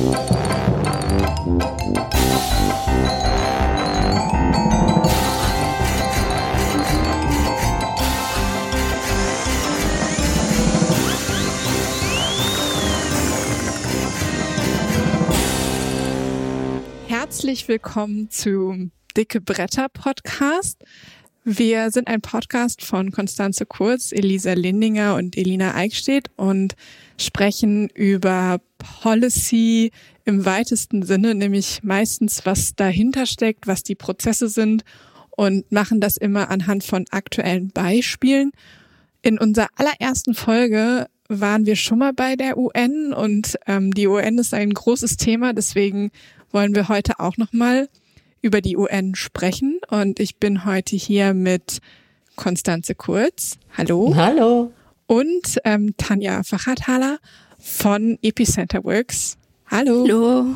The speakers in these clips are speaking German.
Herzlich willkommen zum Dicke Bretter Podcast. Wir sind ein Podcast von Constanze Kurz, Elisa Lindinger und Elina Eickstedt und sprechen über Policy im weitesten Sinne, nämlich meistens, was dahinter steckt, was die Prozesse sind und machen das immer anhand von aktuellen Beispielen. In unserer allerersten Folge waren wir schon mal bei der UN und die UN ist ein großes Thema, deswegen wollen wir heute auch nochmal über die UN sprechen. Und ich bin heute hier mit Constanze Kurz. Hallo. Hallo. Und Tanja Fachathaler von Epicenter Works. Hallo. Hallo.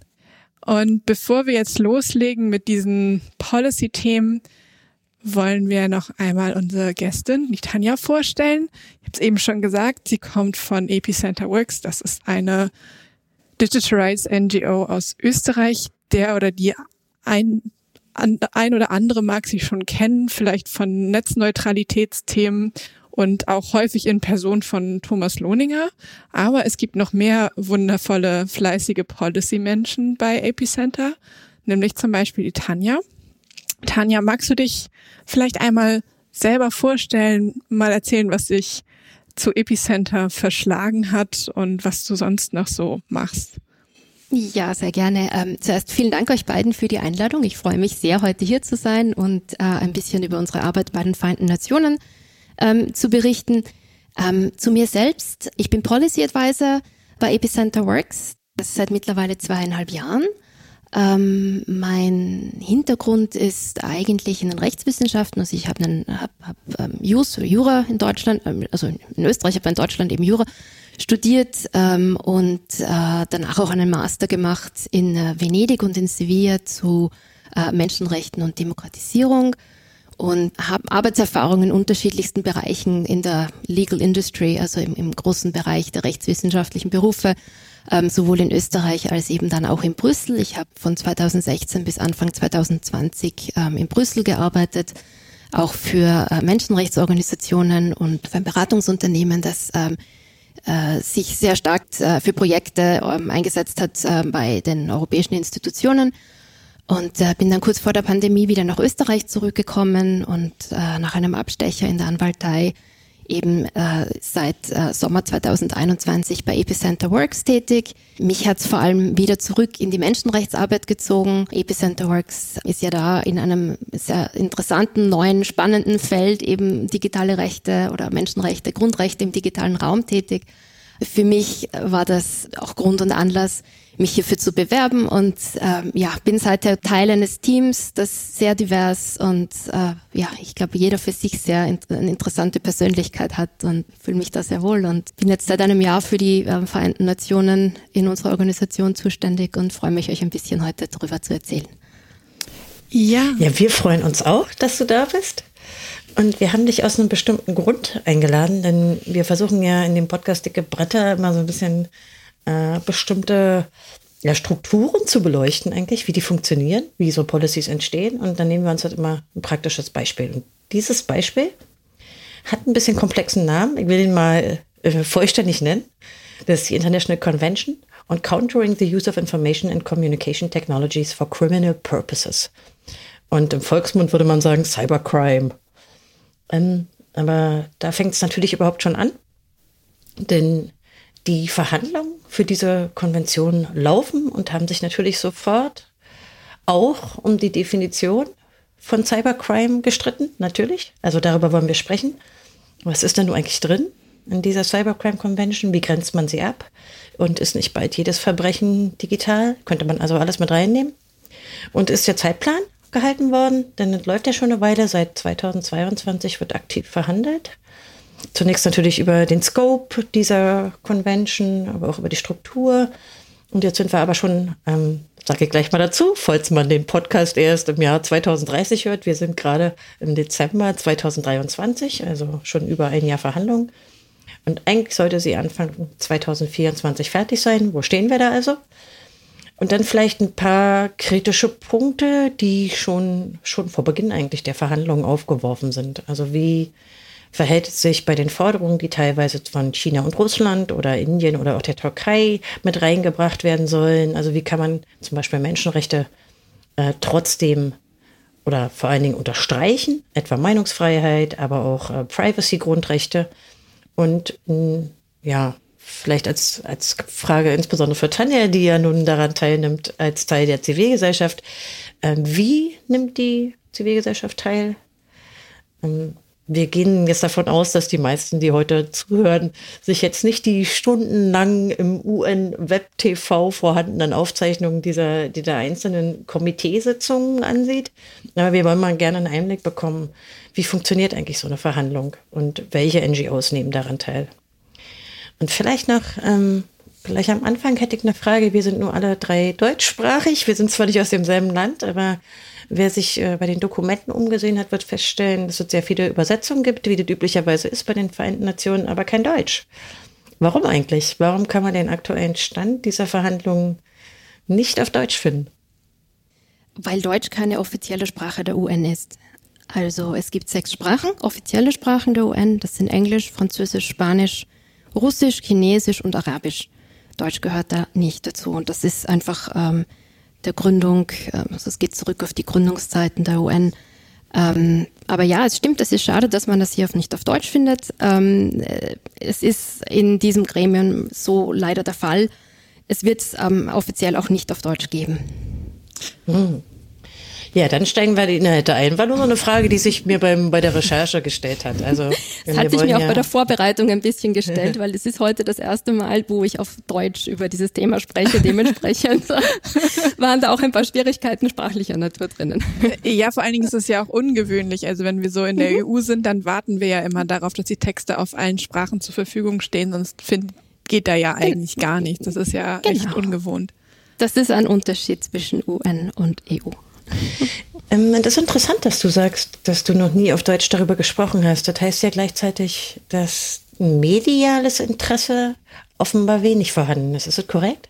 Und bevor wir jetzt loslegen mit diesen Policy-Themen, wollen wir noch einmal unsere Gästin, die Tanja, vorstellen. Ich habe es eben schon gesagt, sie kommt von Epicenter Works. Das ist eine Digital Rights NGO aus Österreich. Der oder die ein oder andere mag sie schon kennen, vielleicht von Netzneutralitätsthemen und auch häufig in Person von Thomas Lohninger. Aber es gibt noch mehr wundervolle, fleißige Policy-Menschen bei Epicenter, nämlich zum Beispiel die Tanja. Tanja, magst du dich vielleicht einmal selber vorstellen, mal erzählen, was dich zu Epicenter verschlagen hat und was du sonst noch so machst? Ja, sehr gerne. Zuerst vielen Dank euch beiden für die Einladung. Ich freue mich sehr, heute hier zu sein und ein bisschen über unsere Arbeit bei den Vereinten Nationen zu berichten. Zu mir selbst. Ich bin Policy Advisor bei Epicenter Works. Das ist seit mittlerweile 2,5 Jahren. Mein Hintergrund ist eigentlich in den Rechtswissenschaften. Also ich habe Jura in Deutschland, also in Österreich, habe in Deutschland eben Jura studiert und danach auch einen Master gemacht in Venedig und in Sevilla zu Menschenrechten und Demokratisierung und habe Arbeitserfahrung in unterschiedlichsten Bereichen in der Legal Industry, also im großen Bereich der rechtswissenschaftlichen Berufe, sowohl in Österreich als eben dann auch in Brüssel. Ich habe von 2016 bis Anfang 2020 in Brüssel gearbeitet, auch für Menschenrechtsorganisationen und für ein Beratungsunternehmen, das sich sehr stark für Projekte eingesetzt hat bei den europäischen Institutionen und bin dann kurz vor der Pandemie wieder nach Österreich zurückgekommen und nach einem Abstecher in der Anwaltei eben seit Sommer 2021 bei Epicenter Works tätig. Mich hat es vor allem wieder zurück in die Menschenrechtsarbeit gezogen. Epicenter Works ist ja da in einem sehr interessanten, neuen, spannenden Feld eben digitale Rechte oder Menschenrechte, Grundrechte im digitalen Raum tätig. Für mich war das auch Grund und Anlass, mich hierfür zu bewerben und bin seither Teil eines Teams, das sehr divers und ich glaube, jeder für sich sehr eine interessante Persönlichkeit hat und fühle mich da sehr wohl und bin jetzt seit einem Jahr für die Vereinten Nationen in unserer Organisation zuständig und freue mich, euch ein bisschen heute darüber zu erzählen. Ja, wir freuen uns auch, dass du da bist. Und wir haben dich aus einem bestimmten Grund eingeladen, denn wir versuchen ja in dem Podcast Dicke Bretter immer so ein bisschen bestimmte Strukturen zu beleuchten eigentlich, wie die funktionieren, wie so Policies entstehen. Und dann nehmen wir uns halt immer ein praktisches Beispiel. Und dieses Beispiel hat ein bisschen komplexen Namen. Ich will ihn mal vollständig nennen. Das ist die International Convention on Countering the Use of Information and Communication Technologies for Criminal Purposes. Und im Volksmund würde man sagen Cybercrime. Aber da fängt es natürlich überhaupt schon an, denn die Verhandlungen für diese Konvention laufen und haben sich natürlich sofort auch um die Definition von Cybercrime gestritten, natürlich. Also darüber wollen wir sprechen. Was ist denn nun eigentlich drin in dieser Cybercrime Convention? Wie grenzt man sie ab? Und ist nicht bald jedes Verbrechen digital? Könnte man also alles mit reinnehmen? Und ist der Zeitplan gehalten worden? Denn es läuft ja schon eine Weile. Seit 2022 wird aktiv verhandelt. Zunächst natürlich über den Scope dieser Convention, aber auch über die Struktur. Und jetzt sind wir aber schon, sage ich gleich mal dazu, falls man den Podcast erst im Jahr 2030 hört. Wir sind gerade im Dezember 2023, also schon über ein Jahr Verhandlung. Und eigentlich sollte sie Anfang 2024 fertig sein. Wo stehen wir da also? Und dann vielleicht ein paar kritische Punkte, die schon vor Beginn eigentlich der Verhandlungen aufgeworfen sind. Also wie verhält es sich bei den Forderungen, die teilweise von China und Russland oder Indien oder auch der Türkei mit reingebracht werden sollen? Also wie kann man zum Beispiel Menschenrechte trotzdem oder vor allen Dingen unterstreichen, etwa Meinungsfreiheit, aber auch Privacy-Grundrechte. Und vielleicht als Frage insbesondere für Tanja, die ja nun daran teilnimmt, als Teil der Zivilgesellschaft. Wie nimmt die Zivilgesellschaft teil? Wir gehen jetzt davon aus, dass die meisten, die heute zuhören, sich jetzt nicht die stundenlang im UN-Web-TV vorhandenen Aufzeichnungen dieser einzelnen Komiteesitzungen ansieht. Aber wir wollen mal gerne einen Einblick bekommen, wie funktioniert eigentlich so eine Verhandlung und welche NGOs nehmen daran teil. Und vielleicht am Anfang hätte ich eine Frage. Wir sind nur alle 3 deutschsprachig. Wir sind zwar nicht aus demselben Land, aber wer sich bei den Dokumenten umgesehen hat, wird feststellen, dass es sehr viele Übersetzungen gibt, wie das üblicherweise ist bei den Vereinten Nationen, aber kein Deutsch. Warum eigentlich? Warum kann man den aktuellen Stand dieser Verhandlungen nicht auf Deutsch finden? Weil Deutsch keine offizielle Sprache der UN ist. Also es gibt 6 Sprachen, offizielle Sprachen der UN. Das sind Englisch, Französisch, Spanisch, Russisch, Chinesisch und Arabisch. Deutsch gehört da nicht dazu. Und das ist einfach der Gründung, also es geht zurück auf die Gründungszeiten der UN. Aber ja, es stimmt, es ist schade, dass man das hier nicht auf Deutsch findet. Es ist in diesem Gremium so leider der Fall. Es wird es offiziell auch nicht auf Deutsch geben. Ja, dann steigen wir in die Inhalte ein. War nur so eine Frage, die sich mir bei der Recherche gestellt hat. Also, das hat sich mir auch bei der Vorbereitung ein bisschen gestellt, weil es ist heute das erste Mal, wo ich auf Deutsch über dieses Thema spreche. Dementsprechend waren da auch ein paar Schwierigkeiten sprachlicher Natur drinnen. Ja, vor allen Dingen ist es ja auch ungewöhnlich. Also wenn wir so in der EU sind, dann warten wir ja immer darauf, dass die Texte auf allen Sprachen zur Verfügung stehen, sonst geht da ja eigentlich gar nichts. Das ist ja echt ungewohnt. Das ist ein Unterschied zwischen UN und EU. Das ist interessant, dass du sagst, dass du noch nie auf Deutsch darüber gesprochen hast. Das heißt ja gleichzeitig, dass mediales Interesse offenbar wenig vorhanden ist. Ist das korrekt?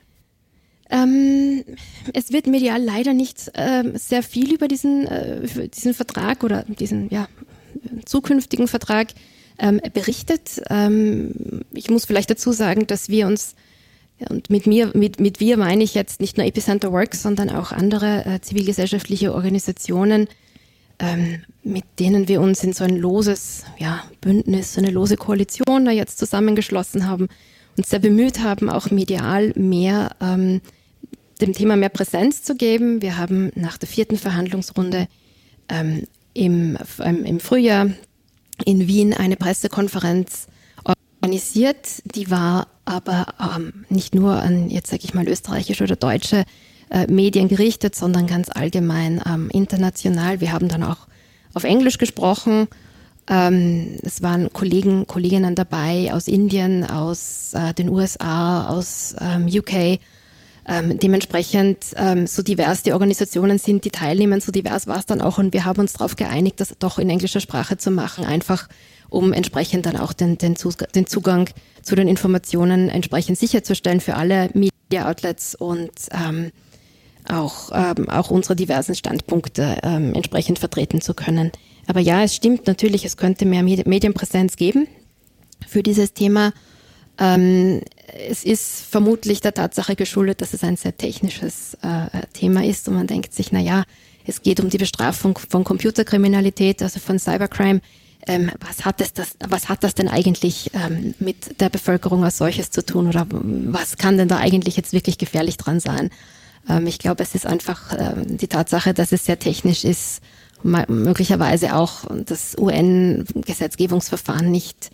Es wird medial leider nicht sehr viel über diesen Vertrag oder diesen zukünftigen Vertrag berichtet. Ich muss vielleicht dazu sagen, dass wir uns, und mit wir meine ich jetzt nicht nur Epicenter Works, sondern auch andere zivilgesellschaftliche Organisationen, mit denen wir uns in so ein loses Bündnis, so eine lose Koalition da jetzt zusammengeschlossen haben, uns sehr bemüht haben, auch medial mehr dem Thema mehr Präsenz zu geben. Wir haben nach der 4. Verhandlungsrunde im Frühjahr in Wien eine Pressekonferenz organisiert. Die war aber nicht nur an, jetzt sage ich mal, österreichische oder deutsche Medien gerichtet, sondern ganz allgemein international. Wir haben dann auch auf Englisch gesprochen. Es waren Kolleginnen dabei aus Indien, aus den USA, aus UK. Dementsprechend, so divers die Organisationen sind, die teilnehmen, so divers war es dann auch. Und wir haben uns darauf geeinigt, das doch in englischer Sprache zu machen, einfach um entsprechend dann auch den Zugang zu den Informationen entsprechend sicherzustellen für alle Media-Outlets und auch unsere diversen Standpunkte entsprechend vertreten zu können. Aber ja, es stimmt natürlich, es könnte mehr Medienpräsenz geben für dieses Thema. Es ist vermutlich der Tatsache geschuldet, dass es ein sehr technisches Thema ist und man denkt sich, es geht um die Bestrafung von Computerkriminalität, also von Cybercrime. Was hat das denn eigentlich mit der Bevölkerung als solches zu tun oder was kann denn da eigentlich jetzt wirklich gefährlich dran sein? Ich glaube, es ist einfach die Tatsache, dass es sehr technisch ist, möglicherweise auch das UN-Gesetzgebungsverfahren nicht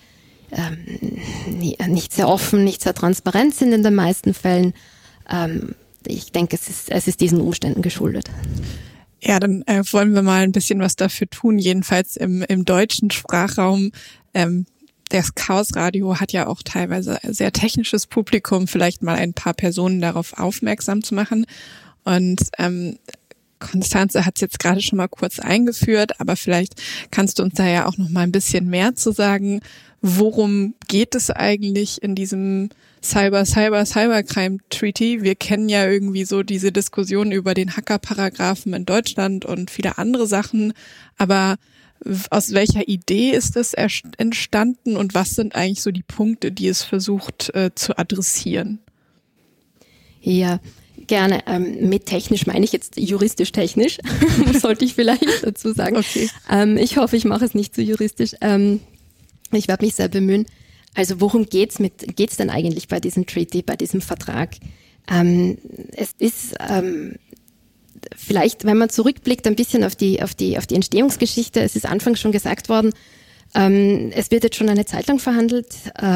sehr offen, nicht sehr transparent sind in den meisten Fällen. Ich denke, es ist diesen Umständen geschuldet. Ja, dann wollen wir mal ein bisschen was dafür tun, jedenfalls im deutschen Sprachraum. Das Chaosradio hat ja auch teilweise sehr technisches Publikum, vielleicht mal ein paar Personen darauf aufmerksam zu machen. Und Konstanze hat es jetzt gerade schon mal kurz eingeführt, aber vielleicht kannst du uns da ja auch noch mal ein bisschen mehr zu sagen. worum geht es eigentlich in diesem Cybercrime Treaty? Wir kennen ja irgendwie so diese Diskussion über den Hacker-Paragraphen in Deutschland und viele andere Sachen, aber aus welcher Idee ist das entstanden und was sind eigentlich so die Punkte, die es versucht zu adressieren? Ja, gerne. Mit technisch meine ich jetzt juristisch-technisch, sollte ich vielleicht dazu sagen. Okay. Ich hoffe, ich mache es nicht zu juristisch. Ich werde mich sehr bemühen. Also worum geht's denn eigentlich bei diesem Treaty, bei diesem Vertrag? Es ist vielleicht, wenn man zurückblickt, ein bisschen auf die Entstehungsgeschichte. Es ist anfangs schon gesagt worden, es wird jetzt schon eine Zeit lang verhandelt.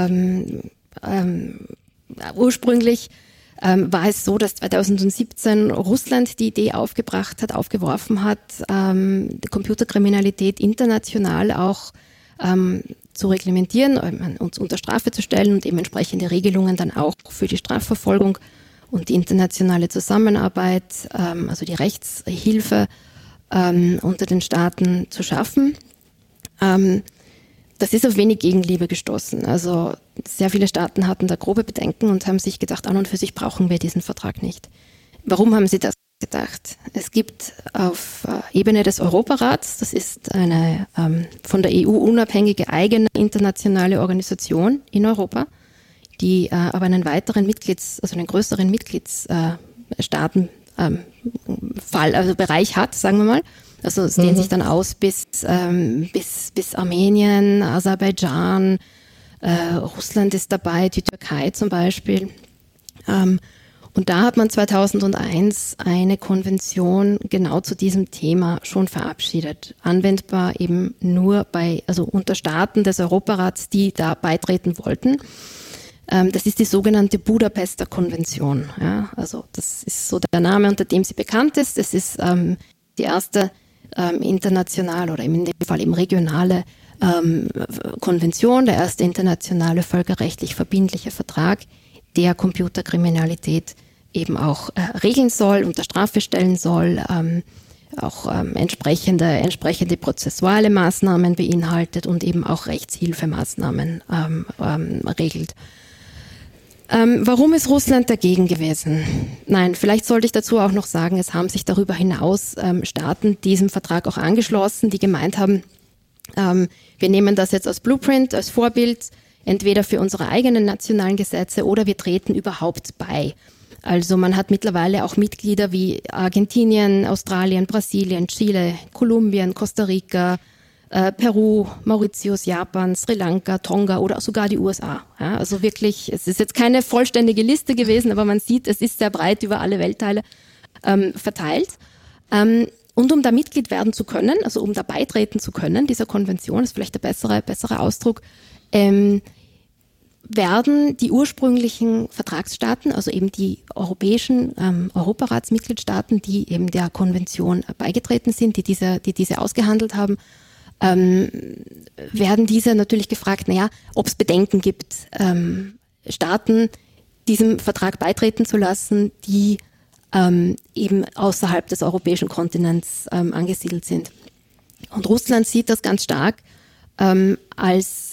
Ursprünglich war es so, dass 2017 Russland die Idee aufgeworfen hat, Computerkriminalität international auch zu reglementieren und unter Strafe zu stellen und eben entsprechende Regelungen dann auch für die Strafverfolgung und die internationale Zusammenarbeit, also die Rechtshilfe unter den Staaten zu schaffen. Das ist auf wenig Gegenliebe gestoßen. Also sehr viele Staaten hatten da grobe Bedenken und haben sich gedacht, an und für sich brauchen wir diesen Vertrag nicht. Warum haben sie das gedacht? Es gibt auf Ebene des Europarats, das ist eine von der EU unabhängige eigene internationale Organisation in Europa, die aber einen größeren Mitgliedstaaten Bereich hat, sagen wir mal. Also es dehnt sich dann aus bis Armenien, Aserbaidschan, Russland ist dabei, die Türkei zum Beispiel. Und da hat man 2001 eine Konvention genau zu diesem Thema schon verabschiedet. Anwendbar eben nur unter Staaten des Europarats, die da beitreten wollten. Das ist die sogenannte Budapester Konvention. Ja, also das ist so der Name, unter dem sie bekannt ist. Es ist die erste internationale oder in dem Fall eben regionale Konvention, der erste internationale völkerrechtlich verbindliche Vertrag, der Computerkriminalität eben auch regeln soll, unter Strafe stellen soll, auch entsprechende prozessuale Maßnahmen beinhaltet und eben auch Rechtshilfemaßnahmen regelt. Warum ist Russland dagegen gewesen? Nein, vielleicht sollte ich dazu auch noch sagen, es haben sich darüber hinaus Staaten diesem Vertrag auch angeschlossen, die gemeint haben, wir nehmen das jetzt als Blueprint, als Vorbild, entweder für unsere eigenen nationalen Gesetze oder wir treten überhaupt bei. Also man hat mittlerweile auch Mitglieder wie Argentinien, Australien, Brasilien, Chile, Kolumbien, Costa Rica, Peru, Mauritius, Japan, Sri Lanka, Tonga oder sogar die USA. Ja, also wirklich, es ist jetzt keine vollständige Liste gewesen, aber man sieht, es ist sehr breit über alle Weltteile verteilt. Und um da Mitglied werden zu können, also um da beitreten zu können, dieser Konvention, ist vielleicht der bessere Ausdruck, werden die ursprünglichen Vertragsstaaten, also eben die europäischen Europaratsmitgliedstaaten, die eben der Konvention beigetreten sind, die diese ausgehandelt haben, werden diese natürlich gefragt, ob es Bedenken gibt, Staaten diesem Vertrag beitreten zu lassen, die eben außerhalb des europäischen Kontinents angesiedelt sind. Und Russland sieht das ganz stark als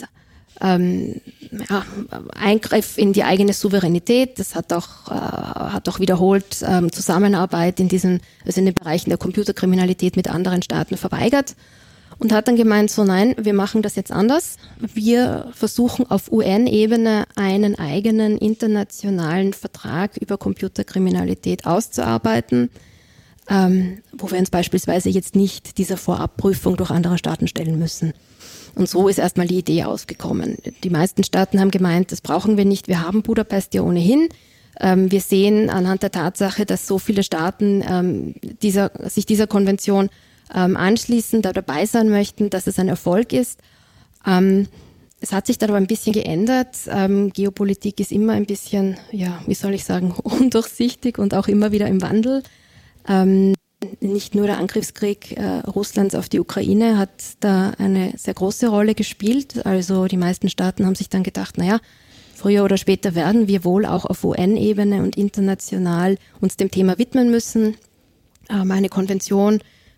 Eingriff in die eigene Souveränität. Das hat auch wiederholt Zusammenarbeit in den Bereichen der Computerkriminalität mit anderen Staaten verweigert und hat dann gemeint, so nein, wir machen das jetzt anders. Wir versuchen auf UN-Ebene einen eigenen internationalen Vertrag über Computerkriminalität auszuarbeiten, wo wir uns beispielsweise jetzt nicht dieser Vorabprüfung durch andere Staaten stellen müssen. Und so ist erstmal die Idee ausgekommen. Die meisten Staaten haben gemeint, das brauchen wir nicht, wir haben Budapest ja ohnehin. Wir sehen anhand der Tatsache, dass so viele Staaten sich dieser Konvention anschließen, da dabei sein möchten, dass es ein Erfolg ist. Es hat sich dann aber ein bisschen geändert. Geopolitik ist immer ein bisschen, undurchsichtig und auch immer wieder im Wandel. Nicht nur der Angriffskrieg Russlands auf die Ukraine hat da eine sehr große Rolle gespielt. Also die meisten Staaten haben sich dann gedacht, früher oder später werden wir wohl auch auf UN-Ebene und international uns dem Thema widmen müssen. Eine Konvention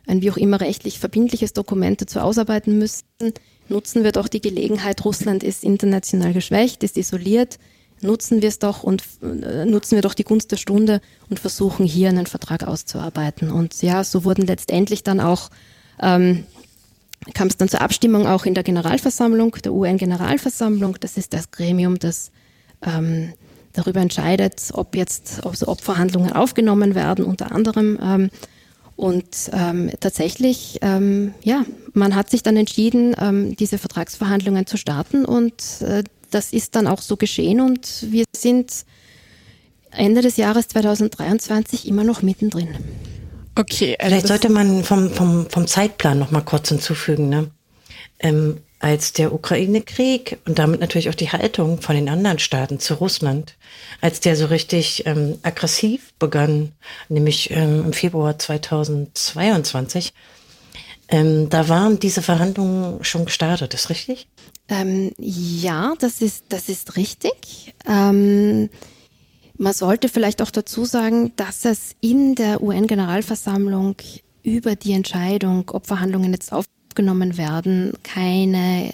ein wie auch immer rechtlich verbindliches Dokument dazu ausarbeiten müssten, nutzen wir doch die Gelegenheit. Russland ist international geschwächt, ist isoliert. Nutzen wir es doch und nutzen wir doch die Gunst der Stunde und versuchen hier einen Vertrag auszuarbeiten. Und ja, so wurden letztendlich dann auch, kam es dann zur Abstimmung auch in der Generalversammlung, der UN-Generalversammlung. Das ist das Gremium, das darüber entscheidet, ob Verhandlungen aufgenommen werden, unter anderem. Tatsächlich, man hat sich dann entschieden, diese Vertragsverhandlungen zu starten und das ist dann auch so geschehen und wir sind Ende des Jahres 2023 immer noch mittendrin. Okay. Vielleicht sollte man vom Zeitplan noch mal kurz hinzufügen, ne? Als der Ukraine-Krieg und damit natürlich auch die Haltung von den anderen Staaten zu Russland, als der so richtig aggressiv begann, nämlich im Februar 2022, da waren diese Verhandlungen schon gestartet, ist richtig? Ja, das ist richtig. Man sollte vielleicht auch dazu sagen, dass es in der UN-Generalversammlung über die Entscheidung, ob Verhandlungen jetzt aufgenommen werden, keinen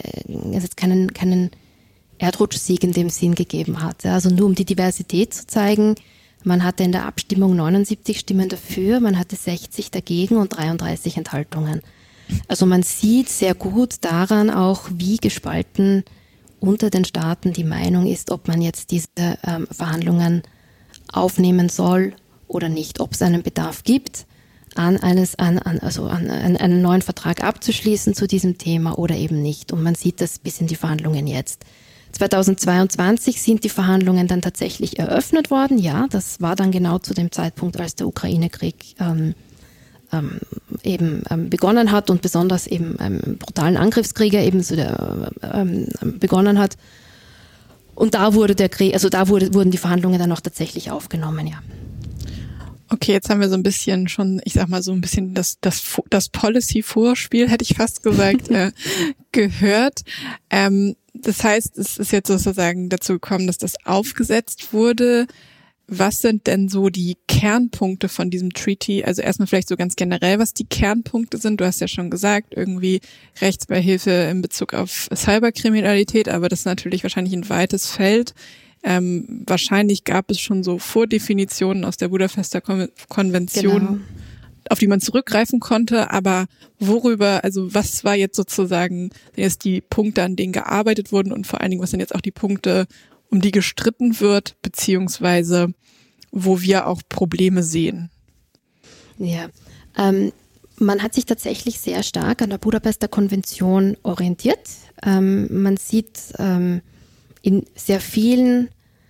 Erdrutschsieg in dem Sinn gegeben hat. Also nur um die Diversität zu zeigen, man hatte in der Abstimmung 79 Stimmen dafür, man hatte 60 dagegen und 33 Enthaltungen. Also man sieht sehr gut daran auch, wie gespalten unter den Staaten die Meinung ist, ob man jetzt diese Verhandlungen aufnehmen soll oder nicht, ob es einen Bedarf gibt, einen neuen Vertrag abzuschließen zu diesem Thema oder eben nicht. Und man sieht das bis in die Verhandlungen jetzt. 2022 sind die Verhandlungen dann tatsächlich eröffnet worden. Ja, das war dann genau zu dem Zeitpunkt, als der Ukraine-Krieg begonnen hat und besonders eben brutalen Angriffskrieg begonnen hat. Und da wurde wurden die Verhandlungen dann auch tatsächlich aufgenommen, ja. Okay, jetzt haben wir so ein bisschen schon, ich sag mal so ein bisschen das Policy-Vorspiel, hätte ich fast gesagt, gehört. Das heißt, es ist jetzt sozusagen dazu gekommen, dass das aufgesetzt wurde. Was sind denn so die Kernpunkte von diesem Treaty? Also erstmal vielleicht so ganz generell, was die Kernpunkte sind. Du hast ja schon gesagt, irgendwie Rechtsbeihilfe in Bezug auf Cyberkriminalität, aber das ist natürlich wahrscheinlich ein weites Feld. Wahrscheinlich gab es schon so Vordefinitionen aus der Budapester Konvention, genau, auf die man zurückgreifen konnte. Aber was war jetzt sozusagen jetzt die Punkte, an denen gearbeitet wurden und vor allen Dingen, was sind jetzt auch die Punkte, um die gestritten wird, beziehungsweise wo wir auch Probleme sehen? Ja, man hat sich tatsächlich sehr stark an der Budapester Konvention orientiert. Man sieht in sehr vielen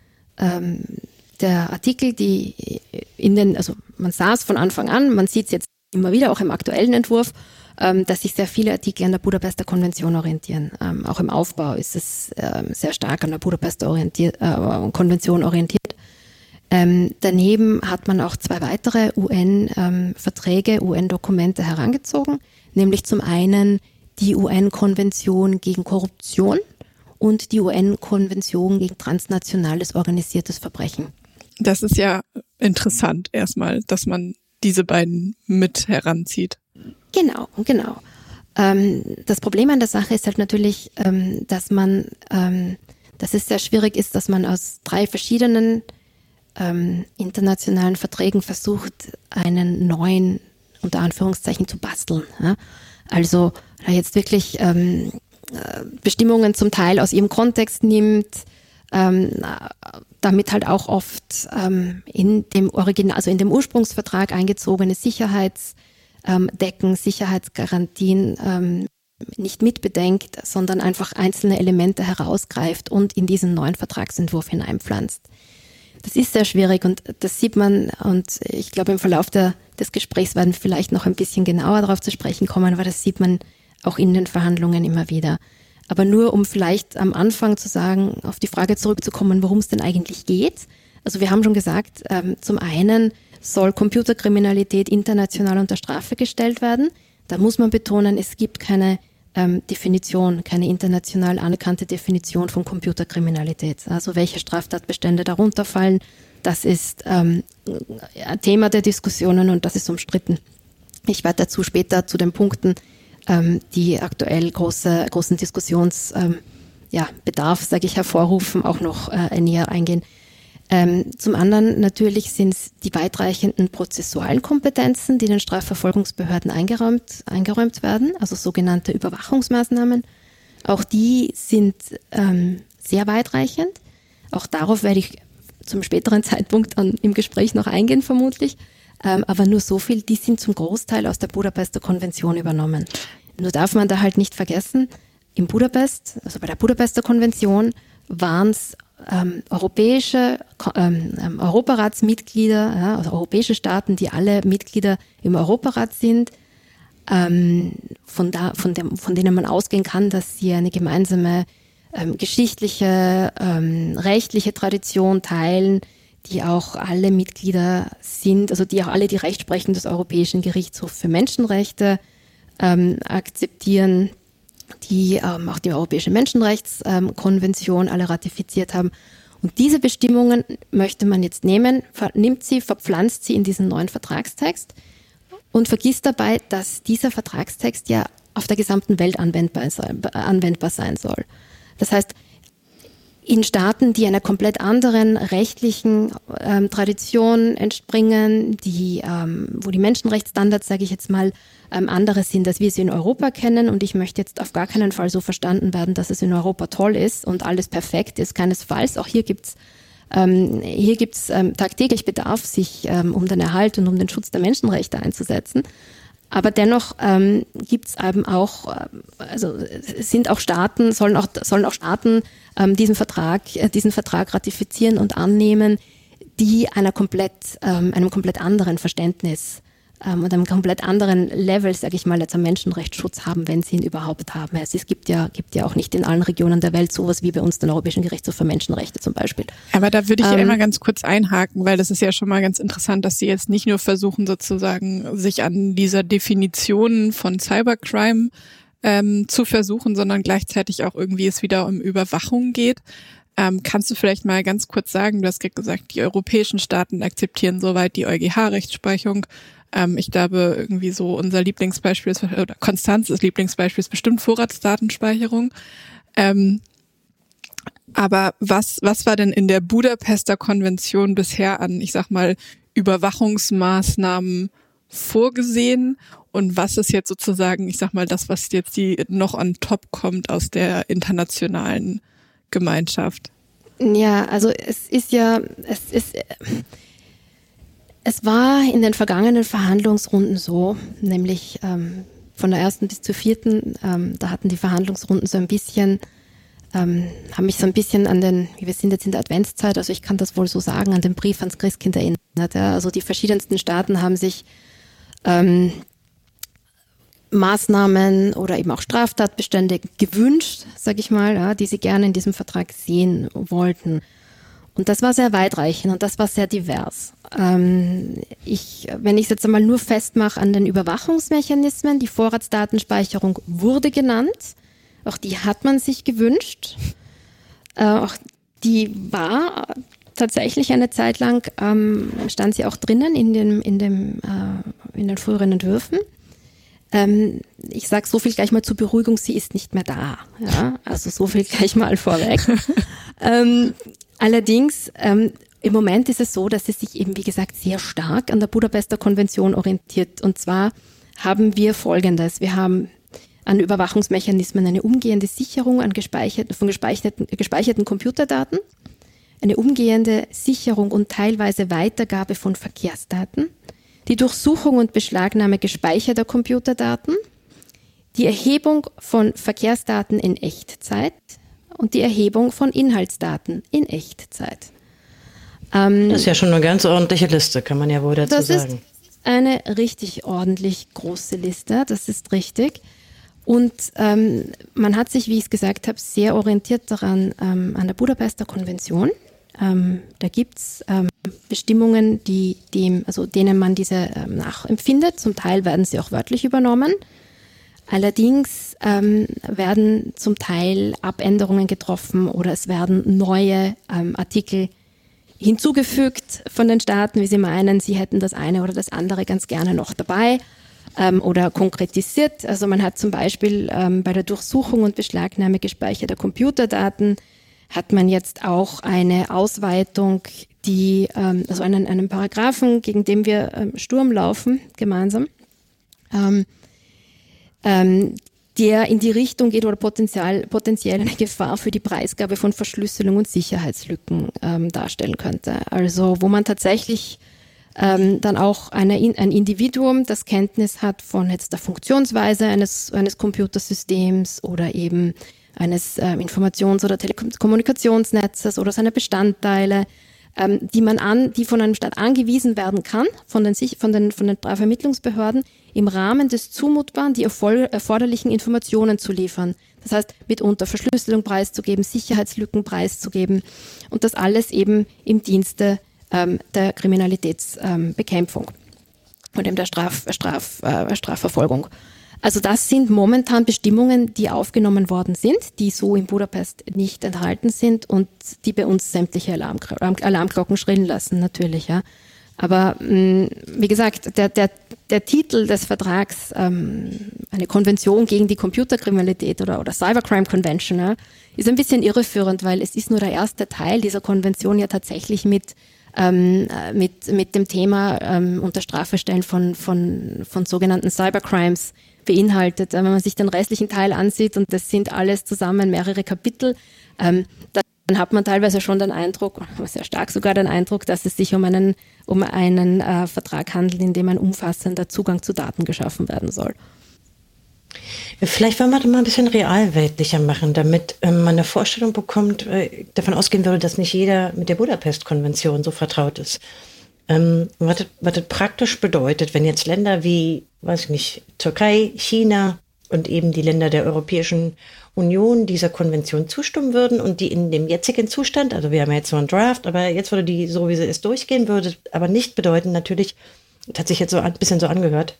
der Artikel, man sah es von Anfang an, man sieht es jetzt immer wieder, auch im aktuellen Entwurf, dass sich sehr viele Artikel an der Budapester Konvention orientieren. Auch im Aufbau ist es sehr stark an der Budapester Konvention orientiert. Daneben hat man auch 2 weitere UN-Verträge, UN-Dokumente herangezogen, nämlich zum einen die UN-Konvention gegen Korruption und die UN-Konvention gegen transnationales organisiertes Verbrechen. Das ist ja interessant erstmal, dass man diese beiden mit heranzieht. Genau. Das Problem an der Sache ist halt natürlich, dass es sehr schwierig ist, dass man aus 3 verschiedenen internationalen Verträgen versucht, einen neuen, unter Anführungszeichen, zu basteln. Ja? Also da jetzt wirklich Bestimmungen zum Teil aus ihrem Kontext nimmt, damit halt auch oft in dem Original, also in dem Ursprungsvertrag eingezogene Sicherheitsdecken, Sicherheitsgarantien nicht mitbedenkt, sondern einfach einzelne Elemente herausgreift und in diesen neuen Vertragsentwurf hineinpflanzt. Das ist sehr schwierig und das sieht man, und ich glaube im Verlauf des Gesprächs werden wir vielleicht noch ein bisschen genauer darauf zu sprechen kommen, weil das sieht man auch in den Verhandlungen immer wieder. Aber nur um vielleicht am Anfang zu sagen, auf die Frage zurückzukommen, worum es denn eigentlich geht. Also wir haben schon gesagt, zum einen soll Computerkriminalität international unter Strafe gestellt werden. Da muss man betonen, es gibt keine Definition, keine international anerkannte Definition von Computerkriminalität. Also welche Straftatbestände darunter fallen, das ist Thema der Diskussionen und das ist umstritten. Ich werde dazu später zu den Punkten, die aktuell großen Diskussionsbedarf, sage ich, hervorrufen, auch noch näher eingehen. Zum anderen natürlich sind es die weitreichenden prozessualen Kompetenzen, die den Strafverfolgungsbehörden eingeräumt werden, also sogenannte Überwachungsmaßnahmen. Auch die sind sehr weitreichend. Auch darauf werde ich zum späteren Zeitpunkt im Gespräch noch eingehen, vermutlich. Aber nur so viel, die sind zum Großteil aus der Budapester Konvention übernommen. Nur darf man da halt nicht vergessen, in Budapest, also bei der Budapester Konvention, waren es Europaratsmitglieder, also europäische Staaten, die alle Mitglieder im Europarat sind, von denen man ausgehen kann, dass sie eine gemeinsame geschichtliche, rechtliche Tradition teilen, die auch alle Mitglieder sind, also die auch alle die Rechtsprechung des Europäischen Gerichtshofs für Menschenrechte akzeptieren, die auch die Europäische Menschenrechtskonvention alle ratifiziert haben. Und diese Bestimmungen möchte man jetzt nimmt sie, verpflanzt sie in diesen neuen Vertragstext und vergisst dabei, dass dieser Vertragstext ja auf der gesamten Welt anwendbar sein soll. Das heißt, in Staaten, die einer komplett anderen rechtlichen Tradition entspringen, wo die Menschenrechtsstandards, sage ich jetzt mal, andere sind, als wir sie in Europa kennen. Und ich möchte jetzt auf gar keinen Fall so verstanden werden, dass es in Europa toll ist und alles perfekt ist. Keinesfalls. Auch hier gibt's tagtäglich Bedarf, sich um den Erhalt und um den Schutz der Menschenrechte einzusetzen. Aber dennoch gibt es eben auch, sollen auch Staaten diesen Vertrag ratifizieren und annehmen, die einem komplett anderen Verständnis und einem komplett anderen Level, sage ich mal, jetzt am Menschenrechtsschutz haben, wenn sie ihn überhaupt haben. Also es gibt ja auch nicht in allen Regionen der Welt sowas wie bei uns den Europäischen Gerichtshof für Menschenrechte zum Beispiel. Aber da würde ich einmal ganz kurz einhaken, weil das ist ja schon mal ganz interessant, dass Sie jetzt nicht nur versuchen, sozusagen sich an dieser Definition von Cybercrime zu versuchen, sondern gleichzeitig auch irgendwie es wieder um Überwachung geht. Kannst du vielleicht mal ganz kurz sagen, du hast gerade gesagt, die europäischen Staaten akzeptieren soweit die EuGH-Rechtsprechung. Ich glaube, irgendwie so unser Lieblingsbeispiel ist, oder Konstanzes Lieblingsbeispiel ist bestimmt Vorratsdatenspeicherung. Aber was war denn in der Budapester Konvention bisher an, ich sag mal, Überwachungsmaßnahmen vorgesehen? Und was ist jetzt sozusagen, ich sag mal, das, was jetzt noch on top kommt aus der internationalen Gemeinschaft? Ja, also es war in den vergangenen Verhandlungsrunden so, nämlich von der ersten bis zur vierten, da hatten die Verhandlungsrunden so ein bisschen, haben mich so ein bisschen wir sind jetzt in der Adventszeit, also ich kann das wohl so sagen, an den Brief ans Christkind erinnert. Ja. Also die verschiedensten Staaten haben sich Maßnahmen oder eben auch Straftatbestände gewünscht, sage ich mal, ja, die sie gerne in diesem Vertrag sehen wollten. Und das war sehr weitreichend und das war sehr divers. Wenn ich es jetzt einmal nur festmache an den Überwachungsmechanismen, die Vorratsdatenspeicherung wurde genannt, auch die hat man sich gewünscht. Auch die war tatsächlich eine Zeit lang, stand sie auch drinnen in den früheren Entwürfen. Ich sage so viel gleich mal zur Beruhigung, sie ist nicht mehr da. Ja? Also so viel gleich mal vorweg. Allerdings, im Moment ist es so, dass es sich eben, wie gesagt, sehr stark an der Budapester Konvention orientiert. Und zwar haben wir Folgendes. Wir haben an Überwachungsmechanismen eine umgehende Sicherung von gespeicherten Computerdaten, eine umgehende Sicherung und teilweise Weitergabe von Verkehrsdaten, die Durchsuchung und Beschlagnahme gespeicherter Computerdaten, die Erhebung von Verkehrsdaten in Echtzeit und die Erhebung von Inhaltsdaten in Echtzeit. Das ist ja schon eine ganz ordentliche Liste, kann man ja wohl dazu sagen. Das ist eine richtig ordentlich große Liste, das ist richtig. Und man hat sich, wie ich es gesagt habe, sehr orientiert daran an der Budapester Konvention. Da gibt es Bestimmungen, denen man diese nachempfindet. Zum Teil werden sie auch wörtlich übernommen. Allerdings werden zum Teil Abänderungen getroffen oder es werden neue Artikel hinzugefügt von den Staaten, wie sie meinen, sie hätten das eine oder das andere ganz gerne noch dabei. oder konkretisiert. Also man hat zum Beispiel bei der Durchsuchung und Beschlagnahme gespeicherter Computerdaten hat man jetzt auch eine Ausweitung, die also einen Paragraphen, gegen den wir Sturm laufen gemeinsam, der in die Richtung geht oder potenziell eine Gefahr für die Preisgabe von Verschlüsselung und Sicherheitslücken darstellen könnte. Also wo man tatsächlich dann auch ein Individuum, das Kenntnis hat von jetzt der Funktionsweise eines Computersystems oder eben eines Informations- oder Telekommunikationsnetzes oder seine Bestandteile, die von einem Staat angewiesen werden kann, von den Vermittlungsbehörden, im Rahmen des Zumutbaren die erforderlichen Informationen zu liefern. Das heißt, mitunter Verschlüsselung preiszugeben, Sicherheitslücken preiszugeben und das alles eben im Dienste der Kriminalitätsbekämpfung und eben der Strafverfolgung. Also das sind momentan Bestimmungen, die aufgenommen worden sind, die so in Budapest nicht enthalten sind und die bei uns sämtliche Alarmglocken schrillen lassen, natürlich. Ja. Aber wie gesagt, der Titel des Vertrags, eine Konvention gegen die Computerkriminalität oder Cybercrime Convention, ja, ist ein bisschen irreführend, weil es ist nur der erste Teil dieser Konvention ja tatsächlich mit dem Thema unter Strafe stellen von sogenannten Cybercrimes beinhaltet. Wenn man sich den restlichen Teil ansieht, und das sind alles zusammen mehrere Kapitel, dann hat man teilweise schon den Eindruck, sehr stark sogar den Eindruck, dass es sich um einen Vertrag handelt, in dem ein umfassender Zugang zu Daten geschaffen werden soll. Vielleicht wollen wir das mal ein bisschen realweltlicher machen, damit man eine Vorstellung bekommt, davon ausgehen würde, dass nicht jeder mit der Budapest-Konvention so vertraut ist. Was das praktisch bedeutet, wenn jetzt Länder wie, weiß ich nicht, Türkei, China und eben die Länder der Europäischen Union dieser Konvention zustimmen würden und die in dem jetzigen Zustand, also wir haben ja jetzt so einen Draft, aber jetzt würde die so, wie sie ist, durchgehen, würde aber nicht bedeuten, natürlich, das hat sich jetzt so ein bisschen so angehört,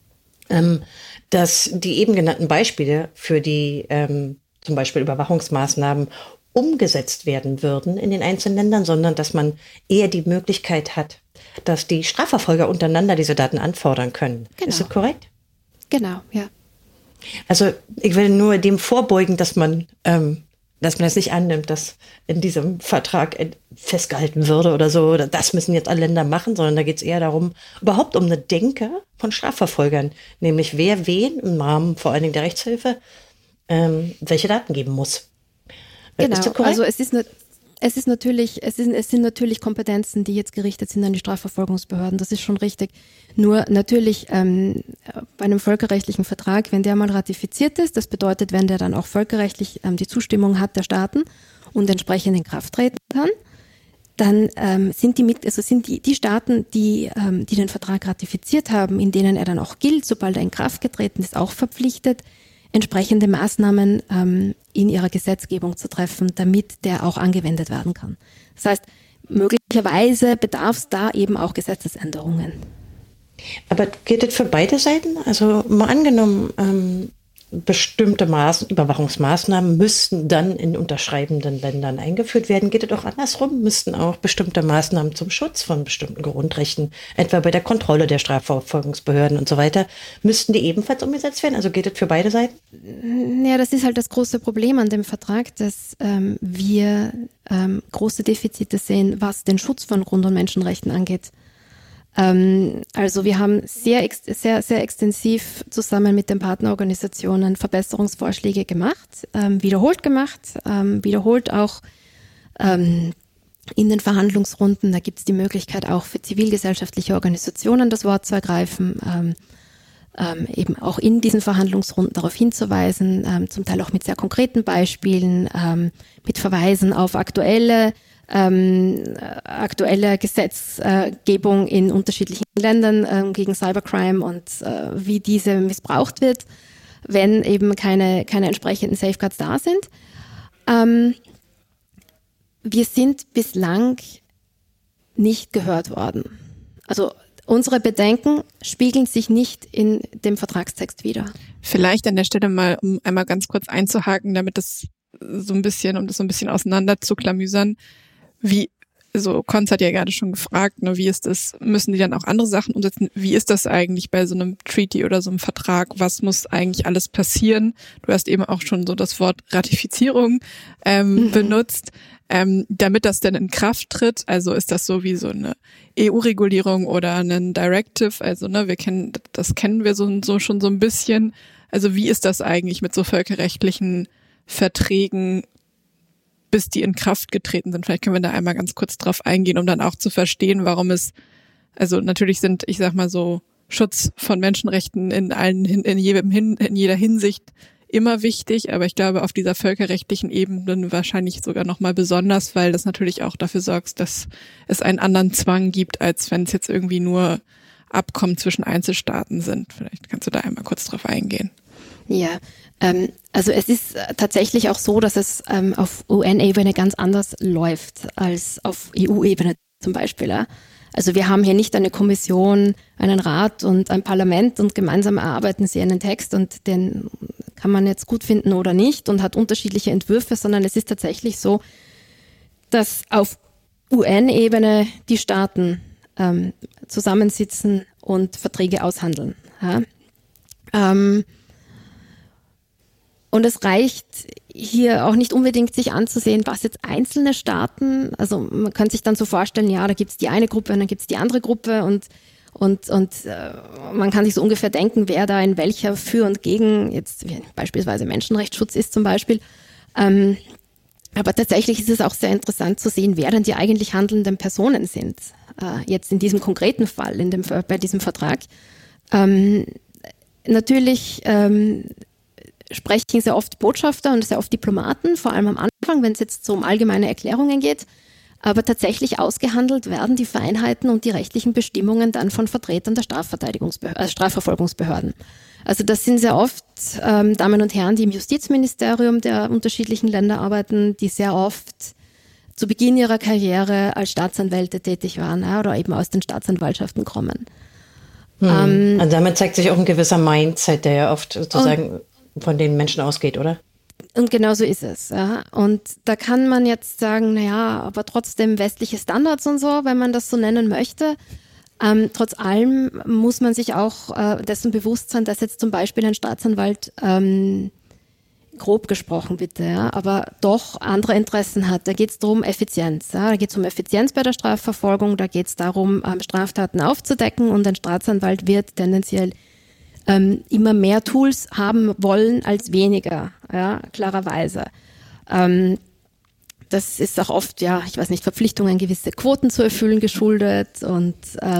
dass die eben genannten Beispiele für die zum Beispiel Überwachungsmaßnahmen umgesetzt werden würden in den einzelnen Ländern, sondern dass man eher die Möglichkeit hat, dass die Strafverfolger untereinander diese Daten anfordern können. Genau. Ist das korrekt? Genau, ja. Also ich will nur dem vorbeugen, dass man das nicht annimmt, dass in diesem Vertrag festgehalten würde oder so, oder das müssen jetzt alle Länder machen, sondern da geht es eher darum, überhaupt um eine Denke von Strafverfolgern, nämlich wer wen im Rahmen vor allen Dingen der Rechtshilfe welche Daten geben muss. Genau, also es sind natürlich Kompetenzen, die jetzt gerichtet sind an die Strafverfolgungsbehörden, das ist schon richtig. Nur natürlich bei einem völkerrechtlichen Vertrag, wenn der mal ratifiziert ist, das bedeutet, wenn der dann auch völkerrechtlich die Zustimmung hat der Staaten und entsprechend in Kraft treten kann, dann sind die Staaten, die den Vertrag ratifiziert haben, in denen er dann auch gilt, sobald er in Kraft getreten ist, auch verpflichtet, entsprechende Maßnahmen in ihrer Gesetzgebung zu treffen, damit der auch angewendet werden kann. Das heißt, möglicherweise bedarf es da eben auch Gesetzesänderungen. Aber gilt das für beide Seiten? Also mal angenommen, bestimmte Überwachungsmaßnahmen müssten dann in unterschreibenden Ländern eingeführt werden. Geht es auch andersrum? Müssten auch bestimmte Maßnahmen zum Schutz von bestimmten Grundrechten, etwa bei der Kontrolle der Strafverfolgungsbehörden und so weiter, müssten die ebenfalls umgesetzt werden? Also geht es für beide Seiten? Ja, das ist halt das große Problem an dem Vertrag, dass wir große Defizite sehen, was den Schutz von Grund- und Menschenrechten angeht. Also wir haben sehr extensiv zusammen mit den Partnerorganisationen Verbesserungsvorschläge gemacht, wiederholt auch in den Verhandlungsrunden. Da gibt es die Möglichkeit auch für zivilgesellschaftliche Organisationen das Wort zu ergreifen, eben auch in diesen Verhandlungsrunden darauf hinzuweisen, zum Teil auch mit sehr konkreten Beispielen, mit Verweisen auf aktuelle Gesetzgebung in unterschiedlichen Ländern gegen Cybercrime und wie diese missbraucht wird, wenn eben keine entsprechenden Safeguards da sind. Wir sind bislang nicht gehört worden. Also unsere Bedenken spiegeln sich nicht in dem Vertragstext wider. Vielleicht an der Stelle mal, um einmal ganz kurz einzuhaken, damit das so ein bisschen, um das so ein bisschen auseinander zu klamüsern. Wie so Konz hat ja gerade schon gefragt, ne, wie ist das, müssen die dann auch andere Sachen umsetzen? Wie ist das eigentlich bei so einem Treaty oder so einem Vertrag? Was muss eigentlich alles passieren? Du hast eben auch schon so das Wort Ratifizierung benutzt, damit das denn in Kraft tritt. Also ist das so wie so eine EU-Regulierung oder ein Directive? Also ne, das kennen wir so schon so ein bisschen. Also wie ist das eigentlich mit so völkerrechtlichen Verträgen, bis die in Kraft getreten sind? Vielleicht können wir da einmal ganz kurz drauf eingehen, um dann auch zu verstehen, warum es, also natürlich sind, ich sag mal so, Schutz von Menschenrechten in jeder Hinsicht immer wichtig, aber ich glaube auf dieser völkerrechtlichen Ebene wahrscheinlich sogar nochmal besonders, weil das natürlich auch dafür sorgt, dass es einen anderen Zwang gibt, als wenn es jetzt irgendwie nur Abkommen zwischen Einzelstaaten sind. Vielleicht kannst du da einmal kurz drauf eingehen. Ja, also es ist tatsächlich auch so, dass es auf UN-Ebene ganz anders läuft als auf EU-Ebene zum Beispiel. Ja? Also wir haben hier nicht eine Kommission, einen Rat und ein Parlament und gemeinsam erarbeiten sie einen Text und den kann man jetzt gut finden oder nicht und hat unterschiedliche Entwürfe, sondern es ist tatsächlich so, dass auf UN-Ebene die Staaten zusammensitzen und Verträge aushandeln. Ja? Und es reicht hier auch nicht unbedingt sich anzusehen, was jetzt einzelne Staaten, also man kann sich dann so vorstellen, ja, da gibt's die eine Gruppe und dann gibt's die andere Gruppe und man kann sich so ungefähr denken, wer da in welcher für und gegen jetzt beispielsweise Menschenrechtsschutz ist zum Beispiel. Aber tatsächlich ist es auch sehr interessant zu sehen, wer denn die eigentlich handelnden Personen sind. Jetzt in diesem konkreten Fall, bei diesem Vertrag. Natürlich sprechen sehr oft Botschafter und sehr oft Diplomaten, vor allem am Anfang, wenn es jetzt so um allgemeine Erklärungen geht. Aber tatsächlich ausgehandelt werden die Feinheiten und die rechtlichen Bestimmungen dann von Vertretern der Strafverfolgungsbehörden. Also das sind sehr oft Damen und Herren, die im Justizministerium der unterschiedlichen Länder arbeiten, die sehr oft zu Beginn ihrer Karriere als Staatsanwälte tätig waren oder eben aus den Staatsanwaltschaften kommen. Und damit zeigt sich auch ein gewisser Mindset, der ja oft sozusagen von den Menschen ausgeht, oder? Und genau so ist es. Ja. Und da kann man jetzt sagen, naja, aber trotzdem westliche Standards und so, wenn man das so nennen möchte. Trotz allem muss man sich auch dessen bewusst sein, dass jetzt zum Beispiel ein Staatsanwalt, grob gesprochen bitte, ja, aber doch andere Interessen hat. Da geht es darum Effizienz. Ja. Da geht es um Effizienz bei der Strafverfolgung, da geht es darum, Straftaten aufzudecken und ein Staatsanwalt wird tendenziell immer mehr Tools haben wollen als weniger, ja, klarerweise. Das ist auch oft, ja, ich weiß nicht, Verpflichtungen, gewisse Quoten zu erfüllen geschuldet und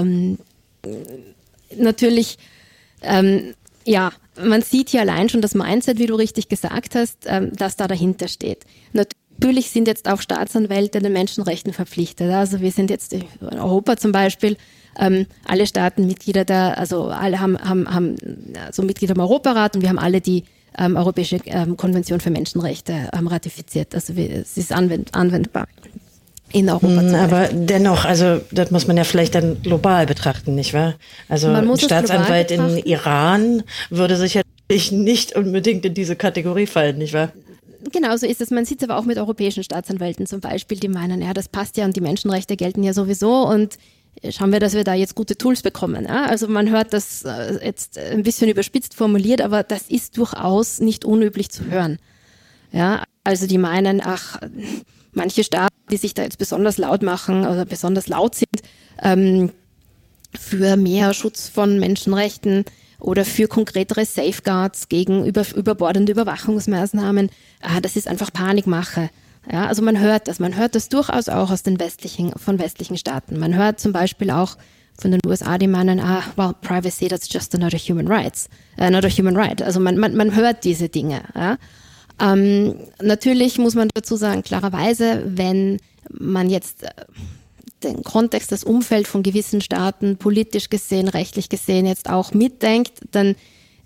natürlich, ja, man sieht hier allein schon das Mindset, wie du richtig gesagt hast, dass da dahinter steht. Natürlich sind jetzt auch Staatsanwälte den Menschenrechten verpflichtet. Also wir sind jetzt in Europa zum Beispiel, alle Staaten Mitglieder also alle haben so Mitglieder im Europarat und wir haben alle die Europäische Konvention für Menschenrechte ratifiziert. Also es ist anwendbar in Europa. Aber dennoch, also das muss man ja vielleicht dann global betrachten, nicht wahr? Also ein Staatsanwalt in Iran würde sicherlich nicht unbedingt in diese Kategorie fallen, nicht wahr? Genau so ist es. Man sieht es aber auch mit europäischen Staatsanwälten zum Beispiel, die meinen, ja, das passt ja und die Menschenrechte gelten ja sowieso und schauen wir, dass wir da jetzt gute Tools bekommen. Ja? Also man hört das jetzt ein bisschen überspitzt formuliert, aber das ist durchaus nicht unüblich zu hören. Ja? Also die meinen, ach, manche Staaten, die sich da jetzt besonders laut machen oder besonders laut sind für mehr Schutz von Menschenrechten oder für konkretere Safeguards gegen überbordende Überwachungsmaßnahmen, das ist einfach Panikmache. Ja, also man hört das durchaus auch von westlichen Staaten. Man hört zum Beispiel auch von den USA, die meinen, well, privacy, that's just not a human right. Also man hört diese Dinge. Ja. Natürlich muss man dazu sagen, klarerweise, wenn man jetzt den Kontext, das Umfeld von gewissen Staaten politisch gesehen, rechtlich gesehen jetzt auch mitdenkt, dann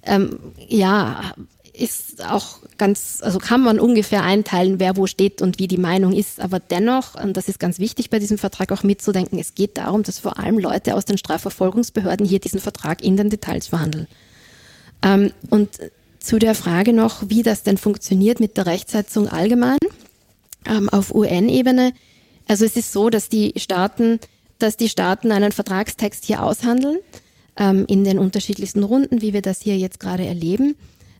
ist auch also kann man ungefähr einteilen, wer wo steht und wie die Meinung ist. Aber dennoch, und das ist ganz wichtig bei diesem Vertrag auch mitzudenken, es geht darum, dass vor allem Leute aus den Strafverfolgungsbehörden hier diesen Vertrag in den Details verhandeln. Und zu der Frage noch, wie das denn funktioniert mit der Rechtsetzung allgemein auf UN-Ebene. Also es ist so, dass die Staaten einen Vertragstext hier aushandeln, in den unterschiedlichsten Runden, wie wir das hier jetzt gerade erleben.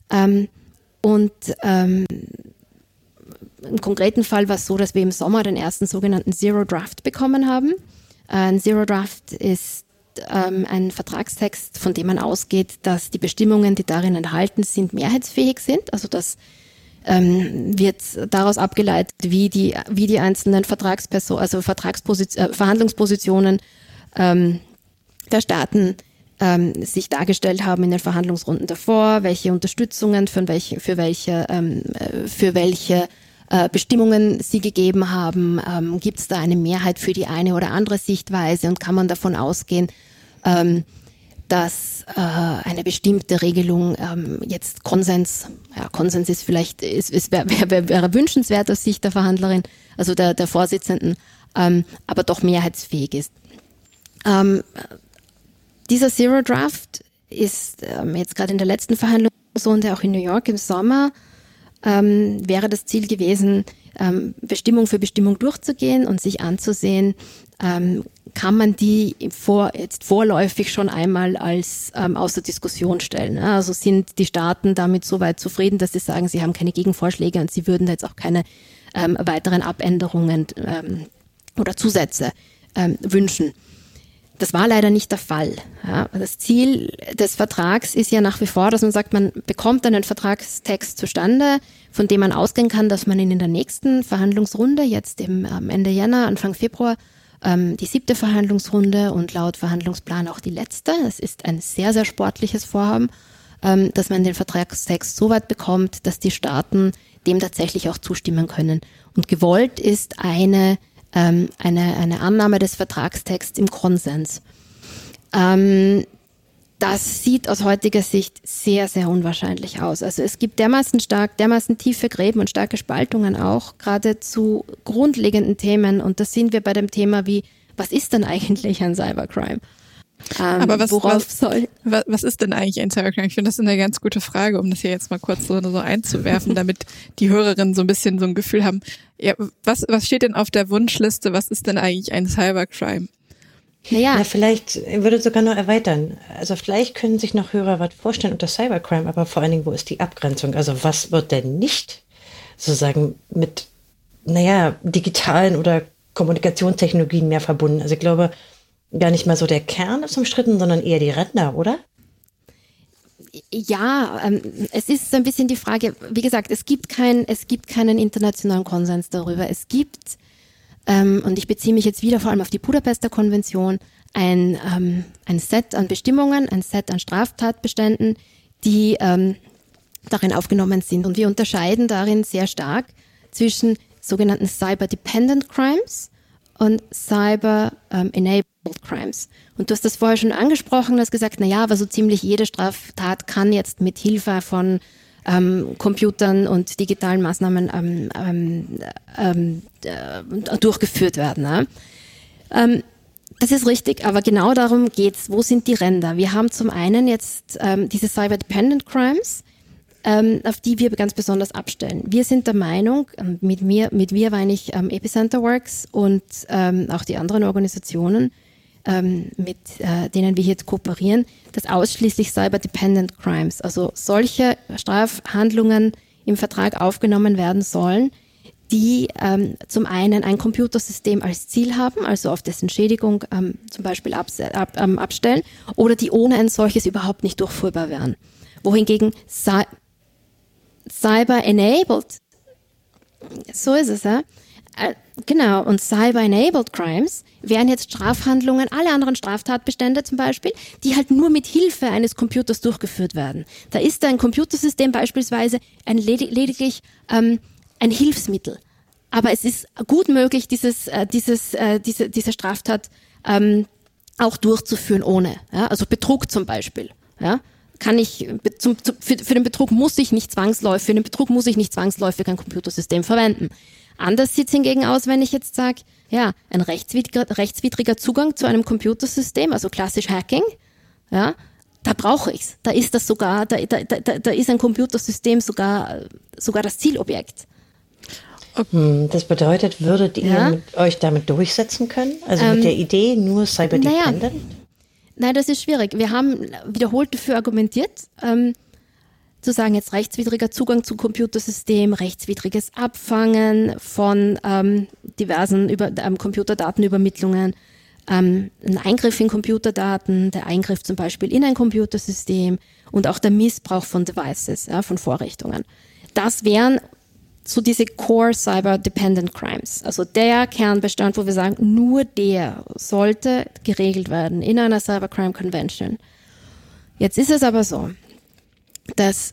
Im konkreten Fall war es so, dass wir im Sommer den ersten sogenannten Zero Draft bekommen haben. Ein Zero Draft ist ein Vertragstext, von dem man ausgeht, dass die Bestimmungen, die darin enthalten sind, mehrheitsfähig sind. Also das wird daraus abgeleitet, wie die einzelnen Verhandlungspositionen der Staaten sich dargestellt haben in den Verhandlungsrunden davor, welche Unterstützungen für welche Bestimmungen sie gegeben haben, gibt es da eine Mehrheit für die eine oder andere Sichtweise und kann man davon ausgehen, dass eine bestimmte Regelung jetzt Konsens ist vielleicht, wäre wünschenswert aus Sicht der Verhandlerin, also der Vorsitzenden, aber doch mehrheitsfähig ist. Dieser Zero Draft ist jetzt gerade in der letzten Verhandlungsrunde, auch in New York im Sommer, wäre das Ziel gewesen, Bestimmung für Bestimmung durchzugehen und sich anzusehen, kann man die jetzt vorläufig schon einmal als außer Diskussion stellen. Also sind die Staaten damit so weit zufrieden, dass sie sagen, sie haben keine Gegenvorschläge und sie würden da jetzt auch keine weiteren Abänderungen oder Zusätze wünschen. Das war leider nicht der Fall. Ja, das Ziel des Vertrags ist ja nach wie vor, dass man sagt, man bekommt einen Vertragstext zustande, von dem man ausgehen kann, dass man ihn in der nächsten Verhandlungsrunde, jetzt Ende Jänner, Anfang Februar, die 7. Verhandlungsrunde und laut Verhandlungsplan auch die letzte. Es ist ein sehr, sehr sportliches Vorhaben, dass man den Vertragstext so weit bekommt, dass die Staaten dem tatsächlich auch zustimmen können. Und gewollt ist eine Annahme des Vertragstexts im Konsens. Das sieht aus heutiger Sicht sehr, sehr unwahrscheinlich aus. Also es gibt dermaßen tiefe Gräben und starke Spaltungen auch, gerade zu grundlegenden Themen. Und da sind wir bei dem Thema wie, was ist denn eigentlich ein Cybercrime? Aber was ist denn eigentlich ein Cybercrime? Ich finde das eine ganz gute Frage, um das hier jetzt mal kurz so einzuwerfen, damit die Hörerinnen so ein bisschen so ein Gefühl haben. Ja, was steht denn auf der Wunschliste? Was ist denn eigentlich ein Cybercrime? Naja, vielleicht würde sogar noch erweitern. Also vielleicht können sich noch Hörer was vorstellen unter Cybercrime, aber vor allen Dingen, wo ist die Abgrenzung? Also was wird denn nicht sozusagen mit, digitalen oder Kommunikationstechnologien mehr verbunden? Also ich glaube, gar nicht mal so der Kern ist umstritten, sondern eher die Ränder, oder? Ja, es ist so ein bisschen die Frage, wie gesagt, es gibt keinen internationalen Konsens darüber. Es gibt, und ich beziehe mich jetzt wieder vor allem auf die Budapester Konvention, ein Set an Bestimmungen, ein Set an Straftatbeständen, die darin aufgenommen sind. Und wir unterscheiden darin sehr stark zwischen sogenannten Cyber-Dependent Crimes und Cyber-Enabled Crimes. Und du hast das vorher schon angesprochen, du hast gesagt, aber so ziemlich jede Straftat kann jetzt mit Hilfe von Computern und digitalen Maßnahmen durchgeführt werden. Ne? Das ist richtig, aber genau darum geht's. Wo sind die Ränder? Wir haben zum einen jetzt diese Cyber-Dependent Crimes, auf die wir ganz besonders abstellen. Wir sind der Meinung, mit wir meine ich Epicenter Works und auch die anderen Organisationen, mit denen wir jetzt kooperieren, dass ausschließlich Cyber-Dependent Crimes, also solche Strafhandlungen im Vertrag aufgenommen werden sollen, die zum einen ein Computersystem als Ziel haben, also auf dessen Schädigung zum Beispiel abstellen, oder die ohne ein solches überhaupt nicht durchführbar wären. Wohingegen Cyber-Enabled, so ist es, ja. Genau, und Cyber-Enabled Crimes wären jetzt Strafhandlungen, alle anderen Straftatbestände zum Beispiel, die halt nur mit Hilfe eines Computers durchgeführt werden. Da ist ein Computersystem beispielsweise lediglich ein Hilfsmittel. Aber es ist gut möglich, diese Straftat auch durchzuführen ohne. Ja? Also Betrug zum Beispiel. Ja? Für den Betrug muss ich nicht zwangsläufig ein Computersystem verwenden. Anders sieht es hingegen aus, wenn ich jetzt sage, ein rechtswidriger Zugang zu einem Computersystem, also klassisch Hacking, da brauche ich's. Da ist das sogar, da ist ein Computersystem sogar das Zielobjekt. Das bedeutet, würdet ihr euch damit durchsetzen können? Also mit der Idee nur Cyber-Dependent? Nein, das ist schwierig. Wir haben wiederholt dafür argumentiert, zu sagen, jetzt rechtswidriger Zugang zum Computersystem, rechtswidriges Abfangen von diversen Computerdatenübermittlungen, ein Eingriff in Computerdaten, der Eingriff zum Beispiel in ein Computersystem und auch der Missbrauch von Devices, von Vorrichtungen. Das wären so diese Core Cyber Dependent Crimes. Also der Kernbestand, wo wir sagen, nur der sollte geregelt werden in einer Cybercrime Convention. Jetzt ist es aber so, dass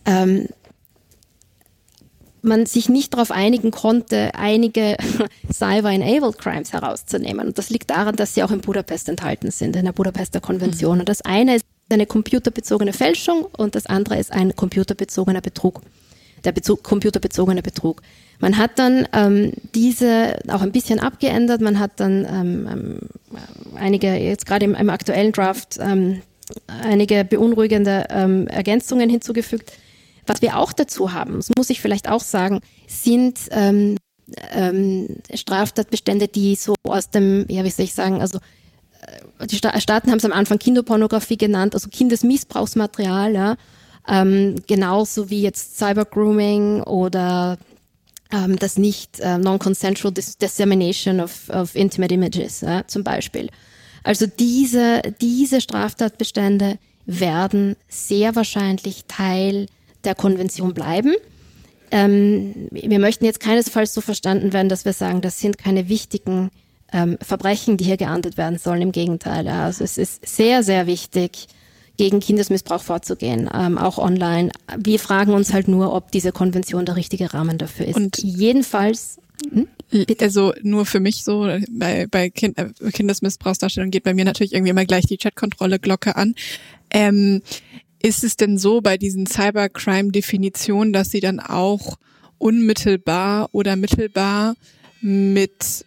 man sich nicht darauf einigen konnte, einige Cyber-enabled Crimes herauszunehmen. Und das liegt daran, dass sie auch in Budapest enthalten sind, in der Budapester Konvention. Und das eine ist eine computerbezogene Fälschung und das andere ist ein computerbezogener Betrug. Der computerbezogene Betrug. Man hat dann diese auch ein bisschen abgeändert. Man hat dann einige, jetzt gerade im aktuellen Draft, einige beunruhigende Ergänzungen hinzugefügt. Was wir auch dazu haben, das muss ich vielleicht auch sagen, sind Straftatbestände, die so aus dem, ja, wie soll ich sagen, also die Staaten haben es am Anfang Kinderpornografie genannt, also Kindesmissbrauchsmaterial, ja. Genauso wie jetzt Cybergrooming oder das nicht non-consensual dissemination of intimate images, zum Beispiel. Also diese Straftatbestände werden sehr wahrscheinlich Teil der Konvention bleiben. Wir möchten jetzt keinesfalls so verstanden werden, dass wir sagen, das sind keine wichtigen Verbrechen, die hier geahndet werden sollen. Im Gegenteil. Also es ist sehr, sehr wichtig, gegen Kindesmissbrauch vorzugehen, auch online. Wir fragen uns halt nur, ob diese Konvention der richtige Rahmen dafür ist. Und jedenfalls, also nur für mich so, bei Kindesmissbrauchsdarstellung geht bei mir natürlich irgendwie immer gleich die Chatkontrolle-Glocke an. Ist es denn so bei diesen Cybercrime-Definitionen, dass sie dann auch unmittelbar oder mittelbar mit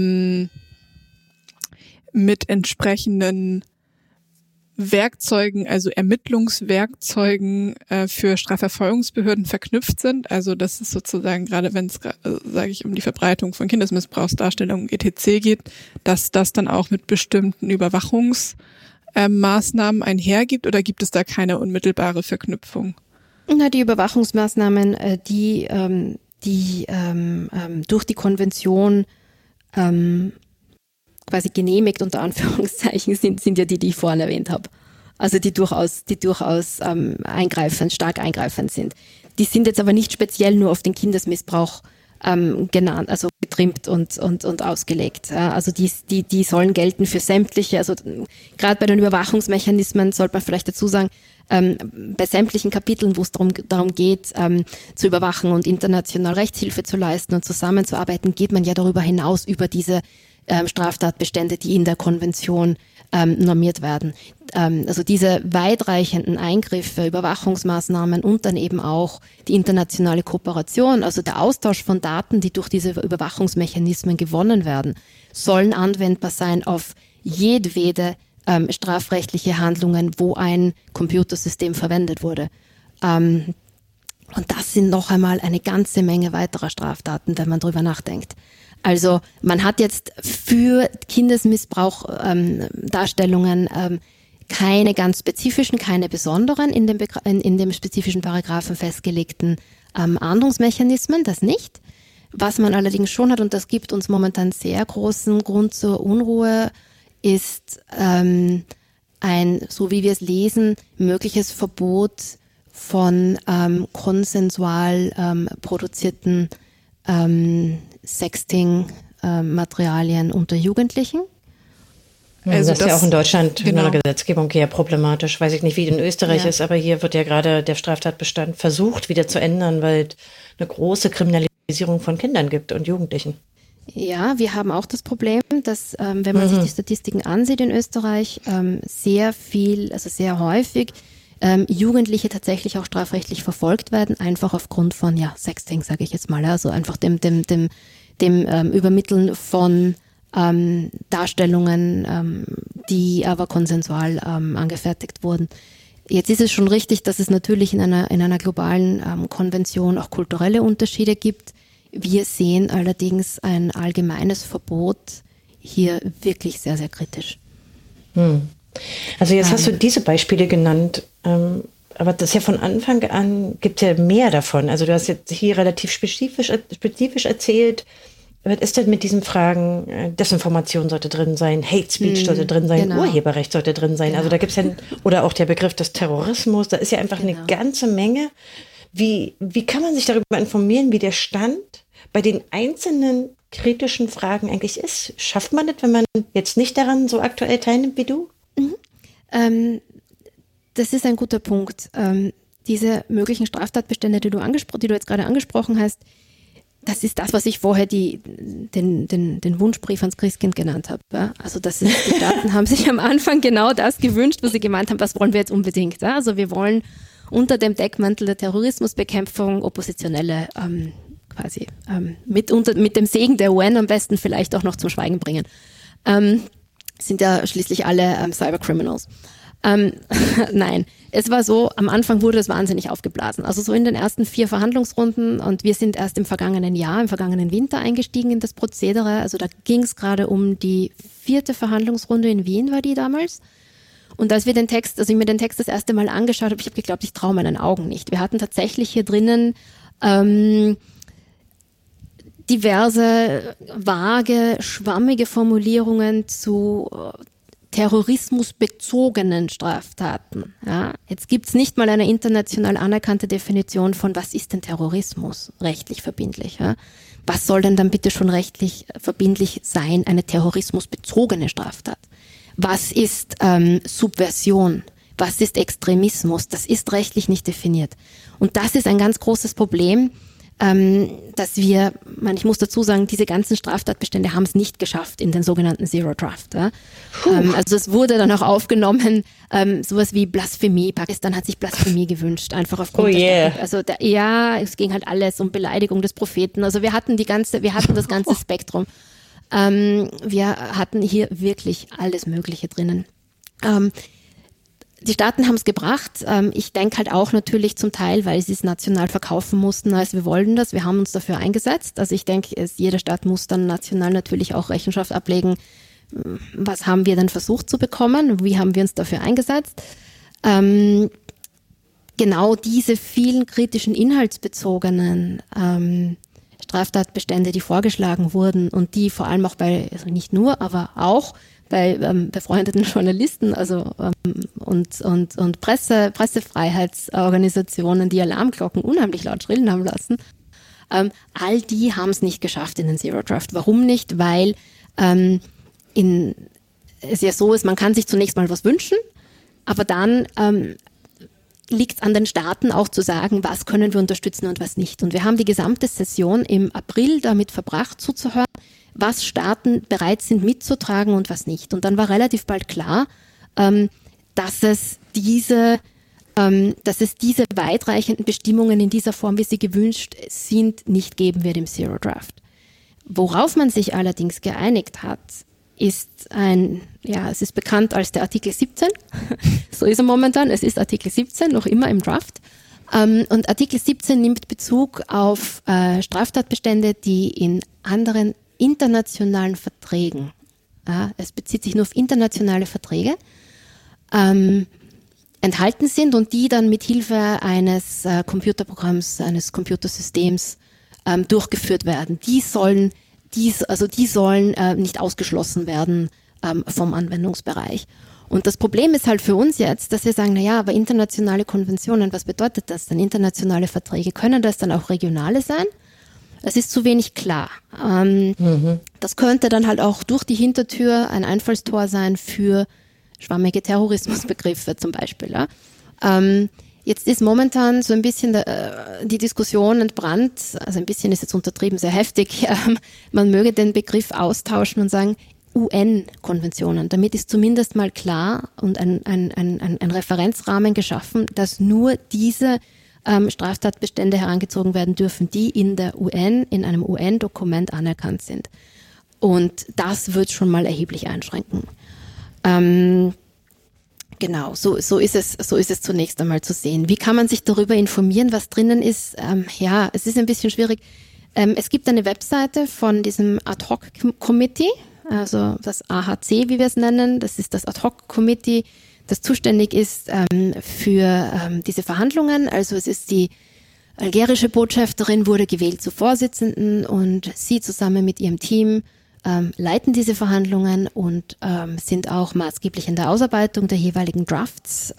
entsprechenden Werkzeugen, also Ermittlungswerkzeugen für Strafverfolgungsbehörden verknüpft sind? Also das ist sozusagen, gerade wenn es, sage ich, um die Verbreitung von Kindesmissbrauchsdarstellungen etc. geht, dass das dann auch mit bestimmten Überwachungsmaßnahmen einhergibt, oder gibt es da keine unmittelbare Verknüpfung? Na, die Überwachungsmaßnahmen, die durch die Konvention quasi genehmigt, unter Anführungszeichen, sind ja die ich vorhin erwähnt habe. Also die durchaus stark eingreifend sind. Die sind jetzt aber nicht speziell nur auf den Kindesmissbrauch genannt, also getrimmt und ausgelegt. Also die sollen gelten für sämtliche, also gerade bei den Überwachungsmechanismen sollte man vielleicht dazu sagen, bei sämtlichen Kapiteln, wo es darum geht, zu überwachen und international Rechtshilfe zu leisten und zusammenzuarbeiten, geht man ja darüber hinaus über diese Straftatbestände, die in der Konvention normiert werden. Also diese weitreichenden Eingriffe, Überwachungsmaßnahmen und dann eben auch die internationale Kooperation, also der Austausch von Daten, die durch diese Überwachungsmechanismen gewonnen werden, sollen anwendbar sein auf jedwede strafrechtliche Handlungen, wo ein Computersystem verwendet wurde. Und das sind noch einmal eine ganze Menge weiterer Straftaten, wenn man drüber nachdenkt. Also man hat jetzt für Kindesmissbrauch Darstellungen keine ganz spezifischen, keine besonderen in dem spezifischen Paragraphen festgelegten Ahndungsmechanismen, das nicht. Was man allerdings schon hat, und das gibt uns momentan sehr großen Grund zur Unruhe, ist ein, so wie wir es lesen, mögliches Verbot von konsensual produzierten Sexting-Materialien unter Jugendlichen. Also das ist ja auch in Deutschland in der Gesetzgebung eher problematisch. Weiß ich nicht, wie in Österreich ist, aber hier wird ja gerade der Straftatbestand versucht wieder zu ändern, weil es eine große Kriminalisierung von Kindern gibt und Jugendlichen. Ja, wir haben auch das Problem, dass, wenn man sich die Statistiken ansieht in Österreich, sehr häufig Jugendliche tatsächlich auch strafrechtlich verfolgt werden, einfach aufgrund von Sexting, sage ich jetzt mal, also einfach dem Übermitteln von Darstellungen, die aber konsensual angefertigt wurden. Jetzt ist es schon richtig, dass es natürlich in einer globalen Konvention auch kulturelle Unterschiede gibt, Wir sehen allerdings ein allgemeines Verbot hier wirklich sehr, sehr kritisch. Also jetzt hast du diese Beispiele genannt, aber das ist ja von Anfang an, gibt ja mehr davon. Also du hast jetzt hier relativ spezifisch erzählt, was ist denn mit diesen Fragen, Desinformation sollte drin sein, Hate Speech sollte drin sein, genau. Urheberrecht sollte drin sein. Genau. Also da gibt es ja, oder auch der Begriff des Terrorismus, da ist ja einfach eine ganze Menge. Wie kann man sich darüber informieren, wie der Stand bei den einzelnen kritischen Fragen eigentlich ist? Schafft man das, wenn man jetzt nicht daran so aktuell teilnimmt wie du? Das ist ein guter Punkt. Diese möglichen Straftatbestände, die du jetzt gerade angesprochen hast, das ist das, was ich vorher den Wunschbrief ans Christkind genannt habe. Ja? Also die Staaten haben sich am Anfang genau das gewünscht, was sie gemeint haben, was wollen wir jetzt unbedingt. Ja? Also wir wollen unter dem Deckmantel der Terrorismusbekämpfung Oppositionelle mit dem Segen der UN am besten vielleicht auch noch zum Schweigen bringen. Sind ja schließlich alle Cybercriminals. Nein, es war so, am Anfang wurde das wahnsinnig aufgeblasen. Also so in den ersten 4 Verhandlungsrunden, und wir sind erst im vergangenen Winter eingestiegen in das Prozedere. Also da ging es gerade um die 4. Verhandlungsrunde in Wien, war die damals. Und als ich mir den Text das erste Mal angeschaut habe, ich habe geglaubt, ich traue meinen Augen nicht. Wir hatten tatsächlich hier drinnen diverse vage, schwammige Formulierungen zu terrorismusbezogenen Straftaten. Ja, jetzt gibt's nicht mal eine international anerkannte Definition von, was ist denn Terrorismus, rechtlich verbindlich. Ja? Was soll denn dann bitte schon rechtlich verbindlich sein, eine terrorismusbezogene Straftat? Was ist Subversion? Was ist Extremismus? Das ist rechtlich nicht definiert. Und das ist ein ganz großes Problem, dass ich muss dazu sagen, diese ganzen Straftatbestände haben es nicht geschafft in den sogenannten Zero Draft. Ja? Also es wurde dann auch aufgenommen, sowas wie Blasphemie. Pakistan hat sich Blasphemie gewünscht, einfach aufgrund es ging halt alles um Beleidigung des Propheten. Also wir hatten das ganze Spektrum. Wir hatten hier wirklich alles Mögliche drinnen. Die Staaten haben es gebracht. Ich denke halt auch natürlich zum Teil, weil sie es national verkaufen mussten, als wir wollten das. Wir haben uns dafür eingesetzt. Also ich denke, jeder Staat muss dann national natürlich auch Rechenschaft ablegen. Was haben wir denn versucht zu bekommen? Wie haben wir uns dafür eingesetzt? Genau diese vielen kritischen inhaltsbezogenen Straftatbestände, die vorgeschlagen wurden und die vor allem auch nicht nur, aber auch bei befreundeten Journalisten, und Pressefreiheitsorganisationen, die Alarmglocken unheimlich laut schrillen haben lassen. All die haben es nicht geschafft in den Zero Draft. Warum nicht? Weil es ja so ist, man kann sich zunächst mal was wünschen, aber dann liegt es an den Staaten auch zu sagen, was können wir unterstützen und was nicht. Und wir haben die gesamte Session im April damit verbracht, zuzuhören, was Staaten bereit sind mitzutragen und was nicht. Und dann war relativ bald klar, dass es diese weitreichenden Bestimmungen in dieser Form, wie sie gewünscht sind, nicht geben wird im Zero Draft. Worauf man sich allerdings geeinigt hat, ist es ist bekannt als der Artikel 17. So ist er momentan. Es ist Artikel 17, noch immer im Draft. Und Artikel 17 nimmt Bezug auf Straftatbestände, die in anderen internationalen Verträgen, es bezieht sich nur auf internationale Verträge, enthalten sind und die dann mit Hilfe eines Computerprogramms, eines Computersystems durchgeführt werden. Die sollen nicht ausgeschlossen werden vom Anwendungsbereich. Und das Problem ist halt für uns jetzt, dass wir sagen, aber internationale Konventionen, was bedeutet das denn? Internationale Verträge, können das dann auch regionale sein? Es ist zu wenig klar. Das könnte dann halt auch durch die Hintertür ein Einfallstor sein für schwammige Terrorismusbegriffe zum Beispiel. Ja? Jetzt ist momentan so ein bisschen die Diskussion entbrannt, also ein bisschen ist jetzt untertrieben, sehr heftig. Man möge den Begriff austauschen und sagen UN-Konventionen. Damit ist zumindest mal klar und ein Referenzrahmen geschaffen, dass nur diese Straftatbestände herangezogen werden dürfen, die in der UN, in einem UN-Dokument anerkannt sind. Und das wird schon mal erheblich einschränken. Genau, so ist es zunächst einmal zu sehen. Wie kann man sich darüber informieren, was drinnen ist? Es ist ein bisschen schwierig. Es gibt eine Webseite von diesem Ad-Hoc-Committee, also das AHC, wie wir es nennen. Das ist das Ad-Hoc-Committee, das zuständig ist für diese Verhandlungen. Also es ist die algerische Botschafterin, wurde gewählt zur Vorsitzenden und sie zusammen mit ihrem Team leiten diese Verhandlungen und sind auch maßgeblich in der Ausarbeitung der jeweiligen Drafts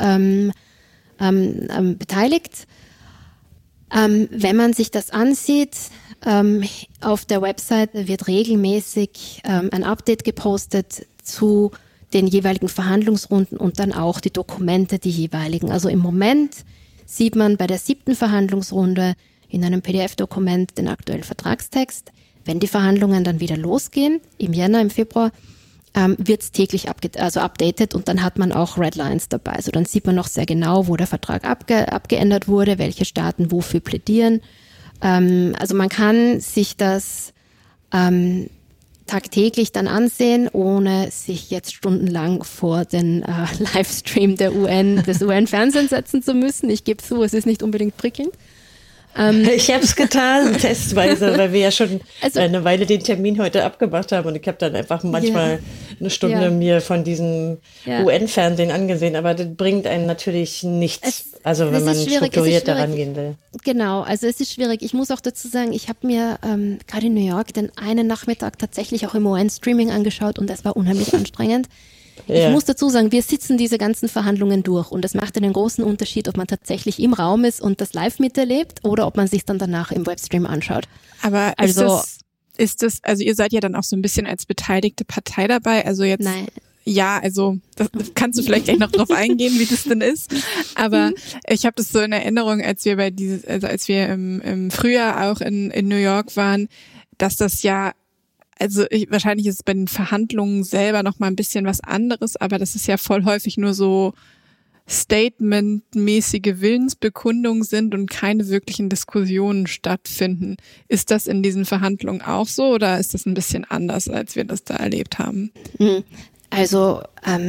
beteiligt. Wenn man sich das ansieht, auf der Website wird regelmäßig ein Update gepostet zu den jeweiligen Verhandlungsrunden und dann auch die Dokumente, die jeweiligen. Also im Moment sieht man bei der 7. Verhandlungsrunde in einem PDF-Dokument den aktuellen Vertragstext. Wenn die Verhandlungen dann wieder losgehen, im Jänner, im Februar, wird es täglich updated und dann hat man auch Redlines dabei. Also dann sieht man noch sehr genau, wo der Vertrag abgeändert wurde, welche Staaten wofür plädieren. Also man kann sich das tagtäglich dann ansehen, ohne sich jetzt stundenlang vor den Livestream des UN-Fernsehens setzen zu müssen. Ich gebe zu, es ist nicht unbedingt prickelnd. Ich habe es getan, testweise, weil wir ja schon eine Weile den Termin heute abgemacht haben und ich habe dann einfach manchmal eine Stunde mir von diesem UN-Fernsehen angesehen, aber das bringt einen natürlich nichts, wenn man strukturiert daran gehen will. Genau, also es ist schwierig. Ich muss auch dazu sagen, ich habe mir gerade in New York den einen Nachmittag tatsächlich auch im UN-Streaming angeschaut und das war unheimlich anstrengend. Ich muss dazu sagen, wir sitzen diese ganzen Verhandlungen durch und es macht einen großen Unterschied, ob man tatsächlich im Raum ist und das live miterlebt oder ob man sich dann danach im Webstream anschaut. Aber ist das, also ihr seid ja dann auch so ein bisschen als beteiligte Partei dabei, also jetzt... Nein. Ja, also das kannst du vielleicht gleich noch drauf eingehen, wie das denn ist. Aber ich habe das so in Erinnerung, als wir im Frühjahr auch in New York waren, dass das ja, wahrscheinlich ist es bei den Verhandlungen selber noch mal ein bisschen was anderes, aber das ist ja voll häufig nur so statementmäßige Willensbekundungen sind und keine wirklichen Diskussionen stattfinden. Ist das in diesen Verhandlungen auch so oder ist das ein bisschen anders, als wir das da erlebt haben? Also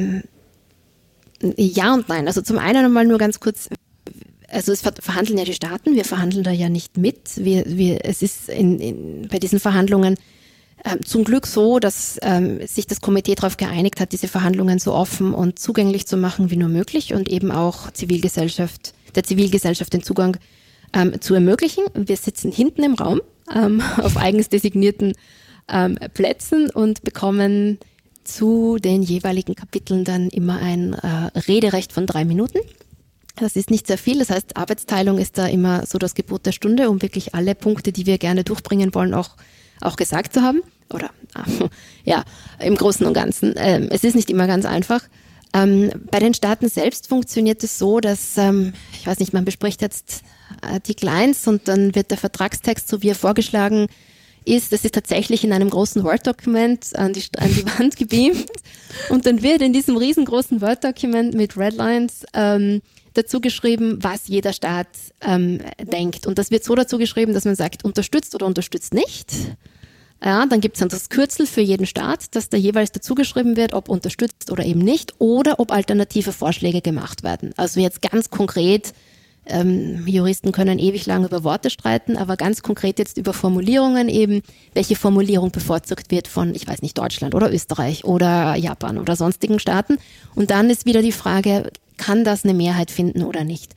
ja und nein. Also zum einen einmal nur ganz kurz, also es verhandeln ja die Staaten, wir verhandeln da ja nicht mit. Es ist bei diesen Verhandlungen zum Glück so, dass sich das Komitee darauf geeinigt hat, diese Verhandlungen so offen und zugänglich zu machen wie nur möglich und eben auch der Zivilgesellschaft den Zugang zu ermöglichen. Wir sitzen hinten im Raum auf eigens designierten Plätzen und bekommen zu den jeweiligen Kapiteln dann immer ein Rederecht von 3 Minuten. Das ist nicht sehr viel, das heißt, Arbeitsteilung ist da immer so das Gebot der Stunde, um wirklich alle Punkte, die wir gerne durchbringen wollen, auch gesagt zu haben. Oder ja, im Großen und Ganzen. Es ist nicht immer ganz einfach. Bei den Staaten selbst funktioniert es so, dass, ich weiß nicht, man bespricht jetzt die Clients und dann wird der Vertragstext, so wie er vorgeschlagen ist, das ist tatsächlich in einem großen Word-Dokument an die Wand gebeamt und dann wird in diesem riesengroßen Word-Dokument mit Redlines dazu geschrieben, was jeder Staat denkt. Und das wird so dazu geschrieben, dass man sagt, unterstützt oder unterstützt nicht. Ja, dann gibt es dann das Kürzel für jeden Staat, dass da jeweils dazu geschrieben wird, ob unterstützt oder eben nicht oder ob alternative Vorschläge gemacht werden. Also jetzt ganz konkret, Juristen können ewig lang über Worte streiten, aber ganz konkret jetzt über Formulierungen eben, welche Formulierung bevorzugt wird von, ich weiß nicht, Deutschland oder Österreich oder Japan oder sonstigen Staaten. Und dann ist wieder die Frage, kann das eine Mehrheit finden oder nicht?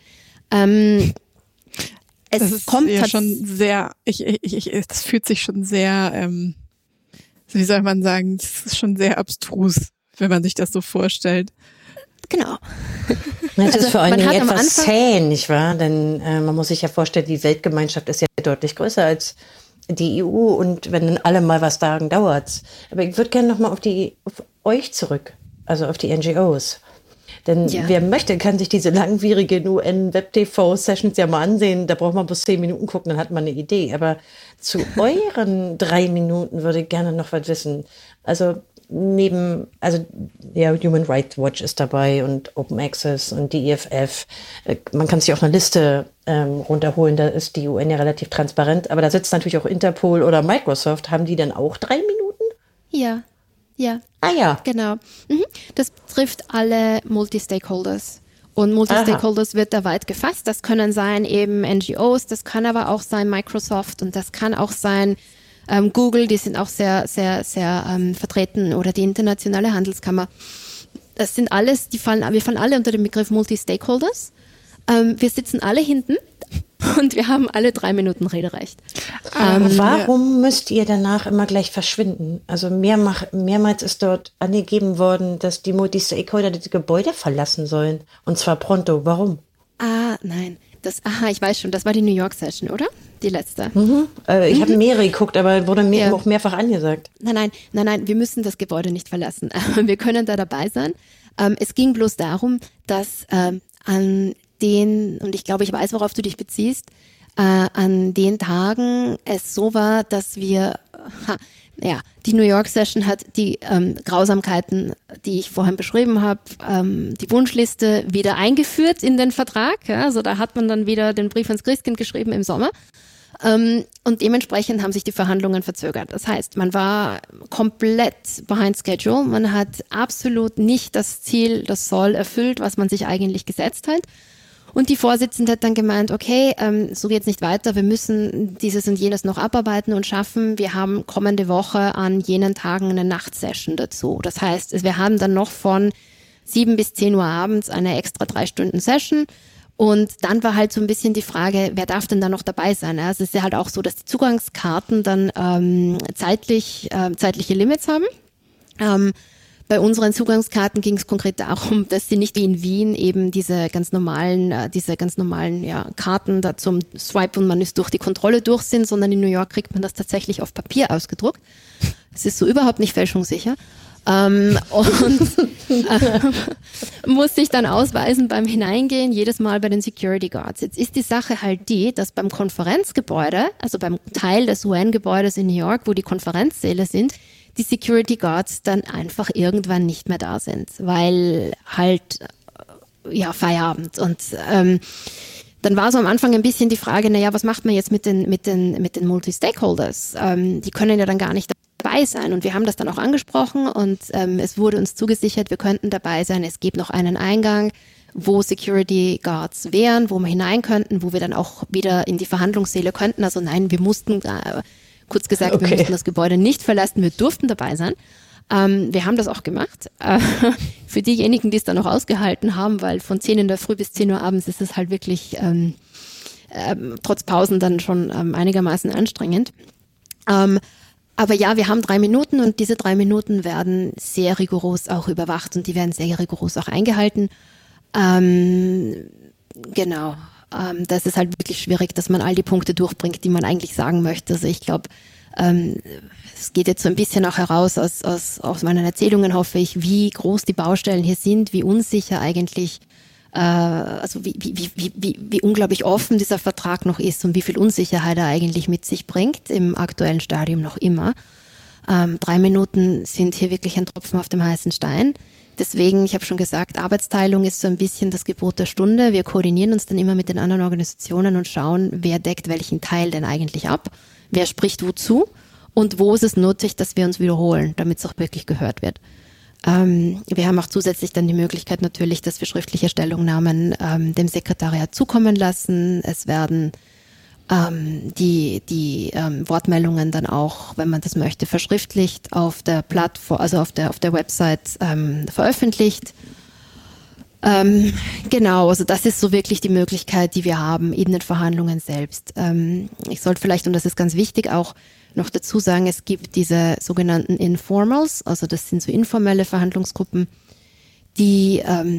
Das ist ja schon sehr, das fühlt sich schon sehr, wie soll man sagen, das ist schon sehr abstrus, wenn man sich das so vorstellt. Genau. Das ist vor allen Dingen etwas zäh, nicht wahr? Denn man muss sich ja vorstellen, die Weltgemeinschaft ist ja deutlich größer als die EU und wenn dann alle mal was sagen, dauert's. Aber ich würde gerne nochmal auf euch zurück, also auf die NGOs. Denn wer möchte, kann sich diese langwierigen UN-Web-TV-Sessions ja mal ansehen. Da braucht man bloß 10 Minuten gucken, dann hat man eine Idee. Aber zu euren 3 Minuten würde ich gerne noch was wissen. Also Human Rights Watch ist dabei und Open Access und die IFF. Man kann sich auch eine Liste runterholen, da ist die UN ja relativ transparent. Aber da sitzt natürlich auch Interpol oder Microsoft. Haben die dann auch 3 Minuten? Ja. Ah ja. Genau. Das betrifft alle Multi-Stakeholders. Und Multi-Stakeholders wird da weit gefasst. Das können sein eben NGOs, das kann aber auch sein Microsoft und das kann auch sein Google, die sind auch sehr, sehr, sehr vertreten, oder die Internationale Handelskammer. Das sind alles, wir fallen alle unter den Begriff Multi-Stakeholders. Wir sitzen alle hinten und wir haben alle 3 Minuten Rederecht. Warum müsst ihr danach immer gleich verschwinden? Also mehrmals ist dort angegeben worden, dass die Multi-Stakeholder das Gebäude verlassen sollen. Und zwar pronto. Warum? Nein. Ich weiß schon, das war die New York Session, oder? Die letzte. Ich habe mehrere geguckt, aber wurde mir auch mehrfach angesagt. Nein, wir müssen das Gebäude nicht verlassen. Wir können da dabei sein. Es ging bloß darum, dass an den, und ich glaube, ich weiß, worauf du dich beziehst, an den Tagen es so war, dass wir, die New York Session hat die Grausamkeiten, die ich vorhin beschrieben habe, die Wunschliste wieder eingeführt in den Vertrag. Ja, also da hat man dann wieder den Brief ans Christkind geschrieben im Sommer. Und dementsprechend haben sich die Verhandlungen verzögert. Das heißt, man war komplett behind schedule. Man hat absolut nicht das Ziel, das Soll erfüllt, was man sich eigentlich gesetzt hat. Und die Vorsitzende hat dann gemeint, okay, so geht's nicht weiter, wir müssen dieses und jenes noch abarbeiten und schaffen. Wir haben kommende Woche an jenen Tagen eine Nachtsession dazu. Das heißt, wir haben dann noch von 7 bis 10 Uhr abends eine extra 3-Stunden-Session. Und dann war halt so ein bisschen die Frage, wer darf denn da noch dabei sein? Ja, es ist ja halt auch so, dass die Zugangskarten dann zeitliche Limits haben. Bei unseren Zugangskarten ging es konkret darum, dass sie nicht wie in Wien eben diese ganz normalen Karten da zum Swipe und man ist durch die Kontrolle durch sind, sondern in New York kriegt man das tatsächlich auf Papier ausgedruckt. Es ist so überhaupt nicht fälschungssicher. Muss sich dann ausweisen beim Hineingehen, jedes Mal bei den Security Guards. Jetzt ist die Sache halt die, dass beim Konferenzgebäude, also beim Teil des UN-Gebäudes in New York, wo die Konferenzsäle sind, die Security Guards dann einfach irgendwann nicht mehr da sind, weil halt Feierabend. Und dann war so am Anfang ein bisschen die Frage, was macht man jetzt mit den Multi-Stakeholders? Die können ja dann gar nicht dabei sein. Und wir haben das dann auch angesprochen und es wurde uns zugesichert, wir könnten dabei sein. Es gibt noch einen Eingang, wo Security Guards wären, wo wir hinein könnten, wo wir dann auch wieder in die Verhandlungssäle könnten. Also nein, wir mussten kurz gesagt, wir mussten das Gebäude nicht verlassen, wir durften dabei sein. Wir haben das auch gemacht. Für diejenigen, die es dann noch ausgehalten haben, weil von 10 in der Früh bis 10 Uhr abends ist es halt wirklich trotz Pausen dann schon einigermaßen anstrengend. Aber ja, wir haben 3 Minuten und diese 3 Minuten werden sehr rigoros auch überwacht und die werden sehr rigoros auch eingehalten. Genau. Das ist halt wirklich schwierig, dass man all die Punkte durchbringt, die man eigentlich sagen möchte. Also ich glaube, es geht jetzt so ein bisschen auch heraus aus meinen Erzählungen, hoffe ich, wie groß die Baustellen hier sind, wie unsicher eigentlich, also wie unglaublich offen dieser Vertrag noch ist und wie viel Unsicherheit er eigentlich mit sich bringt, im aktuellen Stadium noch immer. 3 Minuten sind hier wirklich ein Tropfen auf dem heißen Stein. Deswegen, ich habe schon gesagt, Arbeitsteilung ist so ein bisschen das Gebot der Stunde. Wir koordinieren uns dann immer mit den anderen Organisationen und schauen, wer deckt welchen Teil denn eigentlich ab, wer spricht wozu und wo ist es nötig, dass wir uns wiederholen, damit es auch wirklich gehört wird. Wir haben auch zusätzlich dann die Möglichkeit natürlich, dass wir schriftliche Stellungnahmen dem Sekretariat zukommen lassen. Es werden die Wortmeldungen dann auch, wenn man das möchte, verschriftlicht auf der Plattform, also auf der Website veröffentlicht. Genau, also das ist so wirklich die Möglichkeit, die wir haben in den Verhandlungen selbst. Ich sollte vielleicht, und das ist ganz wichtig, auch noch dazu sagen, es gibt diese sogenannten Informals, also das sind so informelle Verhandlungsgruppen, die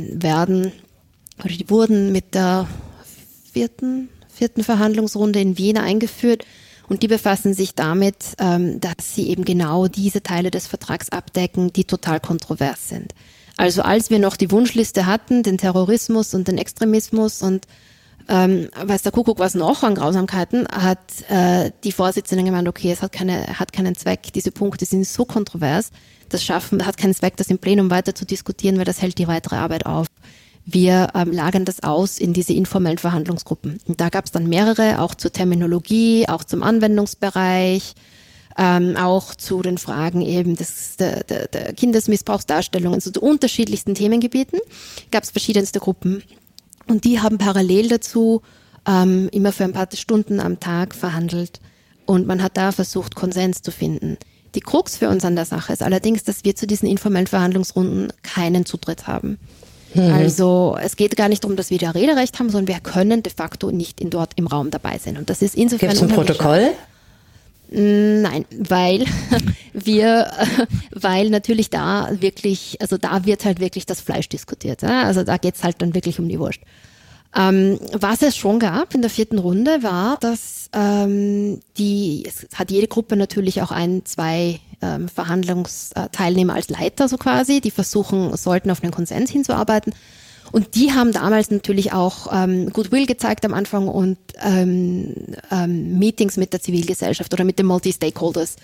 wurden mit der vierten Verhandlungsrunde in Wien eingeführt und die befassen sich damit, dass sie eben genau diese Teile des Vertrags abdecken, die total kontrovers sind. Also als wir noch die Wunschliste hatten, den Terrorismus und den Extremismus und weiß der Kuckuck was noch an Grausamkeiten, hat die Vorsitzende gemeint, okay, es hat keinen Zweck, diese Punkte sind so kontrovers, hat keinen Zweck, das im Plenum weiter zu diskutieren, weil das hält die weitere Arbeit auf. Wir lagern das aus in diese informellen Verhandlungsgruppen. Und da gab es dann mehrere, auch zur Terminologie, auch zum Anwendungsbereich, auch zu den Fragen eben der Kindesmissbrauchsdarstellungen, also zu unterschiedlichsten Themengebieten gab es verschiedenste Gruppen. Und die haben parallel dazu immer für ein paar Stunden am Tag verhandelt. Und man hat da versucht, Konsens zu finden. Die Krux für uns an der Sache ist allerdings, dass wir zu diesen informellen Verhandlungsrunden keinen Zutritt haben. Also es geht gar nicht darum, dass wir da Rederecht haben, sondern wir können de facto nicht dort im Raum dabei sein. Und das ist insofern. Gibt es ein Protokoll? Nein, weil weil natürlich da wirklich, also da wird halt wirklich das Fleisch diskutiert. Ja? Also da geht's halt dann wirklich um die Wurst. Was es schon gab in der 4. Runde war, dass es hat jede Gruppe natürlich auch 2 Verhandlungsteilnehmer als Leiter so quasi, die sollten auf einen Konsens hinzuarbeiten. Und die haben damals natürlich auch Goodwill gezeigt am Anfang und Meetings mit der Zivilgesellschaft oder mit den Multi-Stakeholders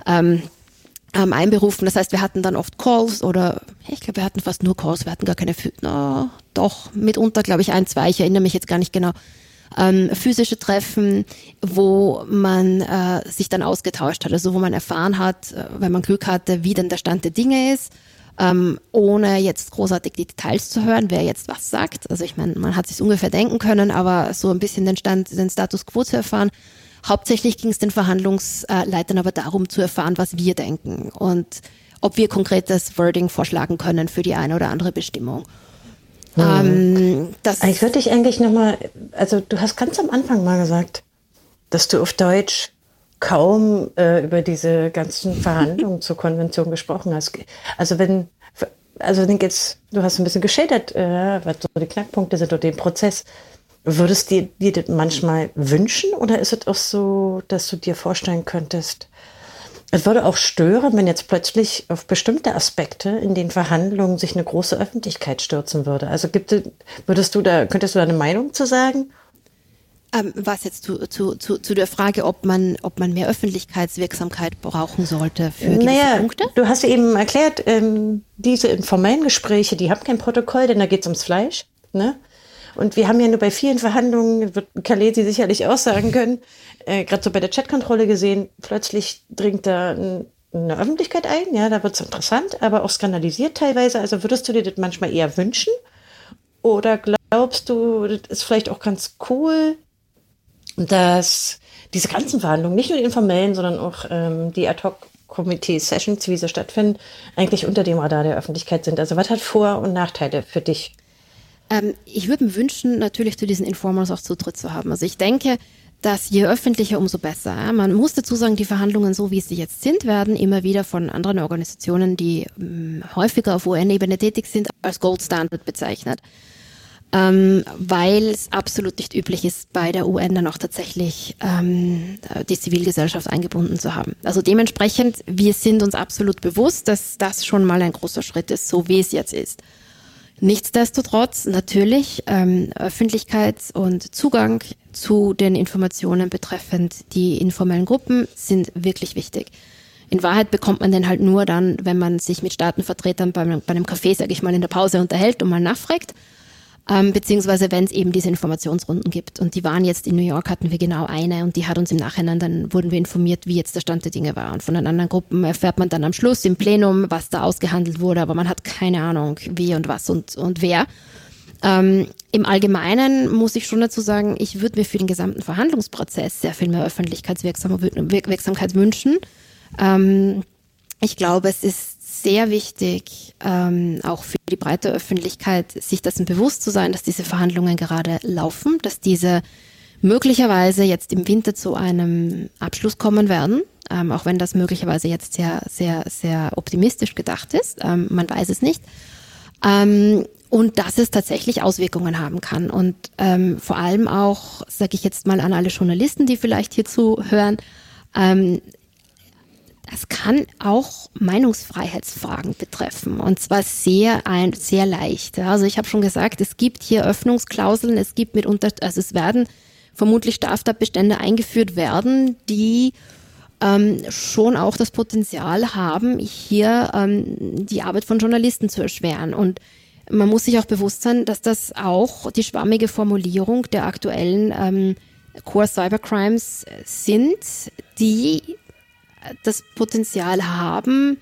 einberufen. Das heißt, wir hatten dann oft Calls oder ich glaube, wir hatten fast nur Calls, wir hatten gar keine, doch mitunter glaube ich 1, 2, ich erinnere mich jetzt gar nicht genau, physische Treffen, wo man sich dann ausgetauscht hat, also wo man erfahren hat, wenn man Glück hatte, wie denn der Stand der Dinge ist, ohne jetzt großartig die Details zu hören, wer jetzt was sagt. Also ich meine, man hat sich ungefähr denken können, aber so ein bisschen den Status quo zu erfahren. Hauptsächlich ging es den Verhandlungsleitern aber darum zu erfahren, was wir denken und ob wir konkretes Wording vorschlagen können für die eine oder andere Bestimmung. Ich würde dich eigentlich nochmal, also du hast ganz am Anfang mal gesagt, dass du auf Deutsch kaum über diese ganzen Verhandlungen zur Konvention gesprochen hast. Also wenn jetzt, du hast ein bisschen geschildert, was so die Knackpunkte sind oder den Prozess. Würdest du dir das manchmal wünschen oder ist es auch so, dass du dir vorstellen könntest, es würde auch stören, wenn jetzt plötzlich auf bestimmte Aspekte in den Verhandlungen sich eine große Öffentlichkeit stürzen würde? Also könntest du da eine Meinung zu sagen? Was jetzt zu der Frage, ob man mehr Öffentlichkeitswirksamkeit brauchen sollte für gewisse Punkte? Du hast ja eben erklärt, diese informellen Gespräche, die haben kein Protokoll, denn da geht es ums Fleisch, ne? Und wir haben ja nur bei vielen Verhandlungen, wird Kalesi sicherlich auch sagen können, gerade so bei der Chatkontrolle gesehen, plötzlich dringt da eine Öffentlichkeit ein, ja, da wird es interessant, aber auch skandalisiert teilweise. Also würdest du dir das manchmal eher wünschen? Oder glaubst du, das ist vielleicht auch ganz cool, dass diese ganzen Verhandlungen, nicht nur die informellen, sondern auch die Ad-Hoc-Komitee-Sessions, wie sie stattfinden, eigentlich unter dem Radar der Öffentlichkeit sind? Also was hat Vor- und Nachteile für dich? Ich würde mir wünschen, natürlich zu diesen Informals auch Zutritt zu haben. Also ich denke, dass je öffentlicher, umso besser. Ja? Man muss dazu sagen, die Verhandlungen, so wie sie jetzt sind, werden immer wieder von anderen Organisationen, die häufiger auf UN-Ebene tätig sind, als Gold Standard bezeichnet. Weil es absolut nicht üblich ist, bei der UN dann auch tatsächlich die Zivilgesellschaft eingebunden zu haben. Also dementsprechend, wir sind uns absolut bewusst, dass das schon mal ein großer Schritt ist, so wie es jetzt ist. Nichtsdestotrotz natürlich Öffentlichkeit und Zugang zu den Informationen betreffend die informellen Gruppen sind wirklich wichtig. In Wahrheit bekommt man den halt nur dann, wenn man sich mit Staatenvertretern bei einem Café, sage ich mal, in der Pause unterhält und mal nachfragt. Beziehungsweise wenn es eben diese Informationsrunden gibt. Und die waren jetzt in New York, hatten wir genau eine und die hat uns im Nachhinein, dann wurden wir informiert, wie jetzt der Stand der Dinge war. Und von den anderen Gruppen erfährt man dann am Schluss im Plenum, was da ausgehandelt wurde, aber man hat keine Ahnung, wie und was und wer. Im Allgemeinen muss ich schon dazu sagen, ich würde mir für den gesamten Verhandlungsprozess sehr viel mehr Öffentlichkeitswirksamkeit wünschen. Ich glaube, es ist sehr wichtig, auch für die breite Öffentlichkeit, sich dessen bewusst zu sein, dass diese Verhandlungen gerade laufen, dass diese möglicherweise jetzt im Winter zu einem Abschluss kommen werden, auch wenn das möglicherweise jetzt sehr, sehr, sehr optimistisch gedacht ist. Man weiß es nicht. Und dass es tatsächlich Auswirkungen haben kann. Und vor allem auch, sage ich jetzt mal an alle Journalisten, die vielleicht hier zuhören, das kann auch Meinungsfreiheitsfragen betreffen und zwar sehr leicht. Also ich habe schon gesagt, es gibt hier Öffnungsklauseln, es gibt es werden vermutlich Straftatbestände eingeführt werden, die schon auch das Potenzial haben, hier die Arbeit von Journalisten zu erschweren. Und man muss sich auch bewusst sein, dass das auch die schwammige Formulierung der aktuellen Core Cybercrimes sind, die das Potenzial haben,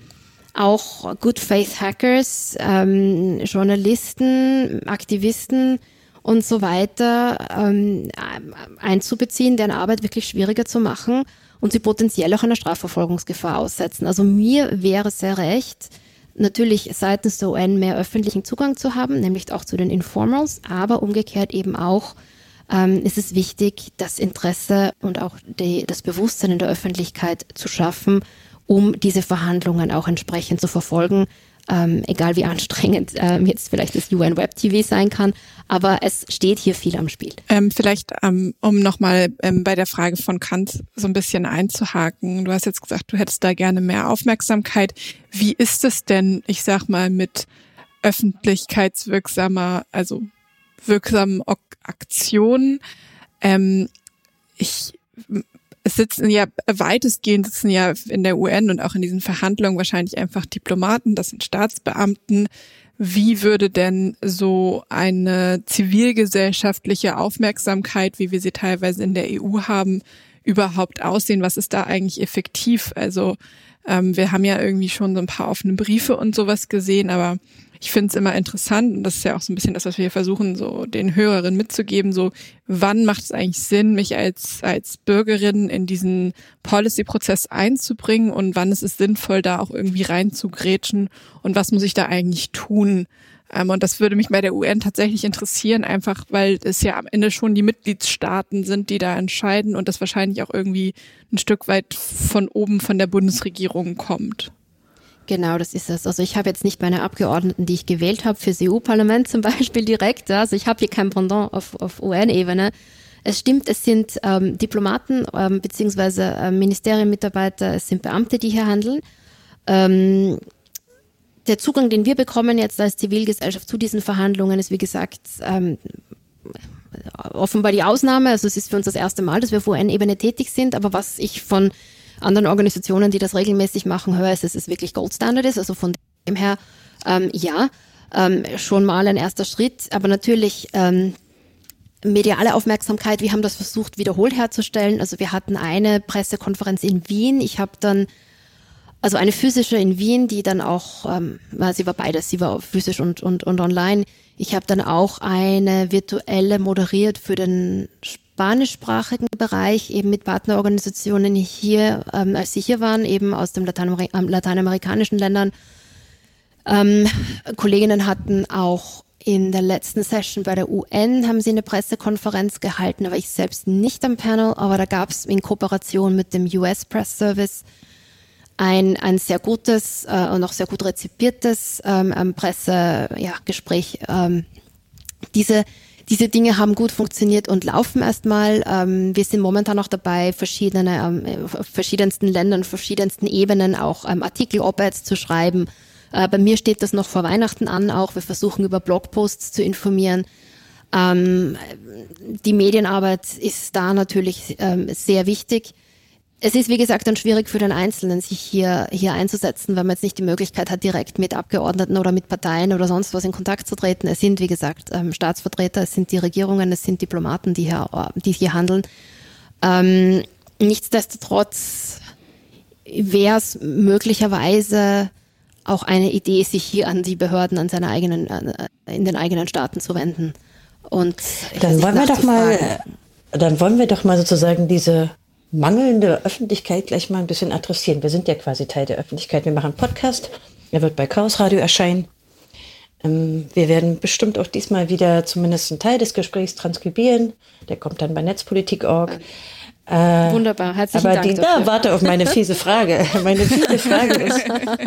auch Good Faith Hackers, Journalisten, Aktivisten und so weiter einzubeziehen, deren Arbeit wirklich schwieriger zu machen und sie potenziell auch einer Strafverfolgungsgefahr aussetzen. Also mir wäre sehr recht, natürlich seitens der UN mehr öffentlichen Zugang zu haben, nämlich auch zu den Informals, aber umgekehrt eben auch ist es wichtig, das Interesse und auch das Bewusstsein in der Öffentlichkeit zu schaffen, um diese Verhandlungen auch entsprechend zu verfolgen, egal wie anstrengend jetzt vielleicht das UN Web TV sein kann, aber es steht hier viel am Spiel. Vielleicht, um nochmal bei der Frage von Kant so ein bisschen einzuhaken. Du hast jetzt gesagt, du hättest da gerne mehr Aufmerksamkeit. Wie ist es denn, ich sag mal, mit öffentlichkeitswirksamen Aktionen? Weitestgehend sitzen ja in der UN und auch in diesen Verhandlungen wahrscheinlich einfach Diplomaten, das sind Staatsbeamten. Wie würde denn so eine zivilgesellschaftliche Aufmerksamkeit, wie wir sie teilweise in der EU haben, überhaupt aussehen? Was ist da eigentlich effektiv? Also wir haben ja irgendwie schon so ein paar offene Briefe und sowas gesehen, aber ich finde es immer interessant, und das ist ja auch so ein bisschen das, was wir hier versuchen, so den Hörerinnen mitzugeben, so wann macht es eigentlich Sinn, mich als Bürgerin in diesen Policy-Prozess einzubringen und wann ist es sinnvoll, da auch irgendwie reinzugrätschen und was muss ich da eigentlich tun? Und das würde mich bei der UN tatsächlich interessieren, einfach weil es ja am Ende schon die Mitgliedstaaten sind, die da entscheiden und das wahrscheinlich auch irgendwie ein Stück weit von oben von der Bundesregierung kommt. Genau, das ist es. Also ich habe jetzt nicht meine Abgeordneten, die ich gewählt habe, fürs EU-Parlament zum Beispiel direkt. Also ich habe hier kein Pendant auf UN-Ebene. Es stimmt, es sind Diplomaten beziehungsweise Ministerienmitarbeiter, es sind Beamte, die hier handeln. Der Zugang, den wir bekommen jetzt als Zivilgesellschaft zu diesen Verhandlungen, ist wie gesagt offenbar die Ausnahme. Also es ist für uns das erste Mal, dass wir auf UN-Ebene tätig sind. Aber was ich von anderen Organisationen, die das regelmäßig machen, höre, ist, dass es wirklich Gold Standard ist. Also von dem her, schon mal ein erster Schritt. Aber natürlich mediale Aufmerksamkeit, wir haben das versucht wiederholt herzustellen. Also wir hatten eine Pressekonferenz in Wien. Ich habe dann, also eine physische in Wien, die dann auch, sie war beides, sie war physisch und online. Ich habe dann auch eine virtuelle moderiert für den spanischsprachigen Bereich, eben mit Partnerorganisationen hier, als sie hier waren, eben aus den lateinamerikanischen Ländern. Kolleginnen hatten auch in der letzten Session bei der UN, haben sie eine Pressekonferenz gehalten, da war ich selbst nicht am Panel, aber da gab es in Kooperation mit dem US Press Service ein sehr gutes und auch sehr gut rezipiertes Pressegespräch. Diese Dinge haben gut funktioniert und laufen erstmal. Wir sind momentan noch dabei, verschiedensten Ländern, verschiedensten Ebenen auch Artikel, Op-Eds zu schreiben. Bei mir steht das noch vor Weihnachten an auch. Wir versuchen über Blogposts zu informieren. Die Medienarbeit ist da natürlich sehr wichtig. Es ist, wie gesagt, dann schwierig für den Einzelnen, sich hier einzusetzen, weil man jetzt nicht die Möglichkeit hat, direkt mit Abgeordneten oder mit Parteien oder sonst was in Kontakt zu treten. Es sind, wie gesagt, Staatsvertreter, es sind die Regierungen, es sind Diplomaten, die hier handeln. Nichtsdestotrotz wäre es möglicherweise auch eine Idee, sich hier an die Behörden in den eigenen Staaten zu wenden. Und dann wollen wir doch mal sozusagen diese mangelnde Öffentlichkeit gleich mal ein bisschen adressieren. Wir sind ja quasi Teil der Öffentlichkeit. Wir machen einen Podcast, er wird bei Chaos Radio erscheinen. Wir werden bestimmt auch diesmal wieder zumindest einen Teil des Gesprächs transkribieren. Der kommt dann bei Netzpolitik.org. Wunderbar, herzlichen Dank dafür. Warte auf meine fiese Frage. Meine fiese Frage ist,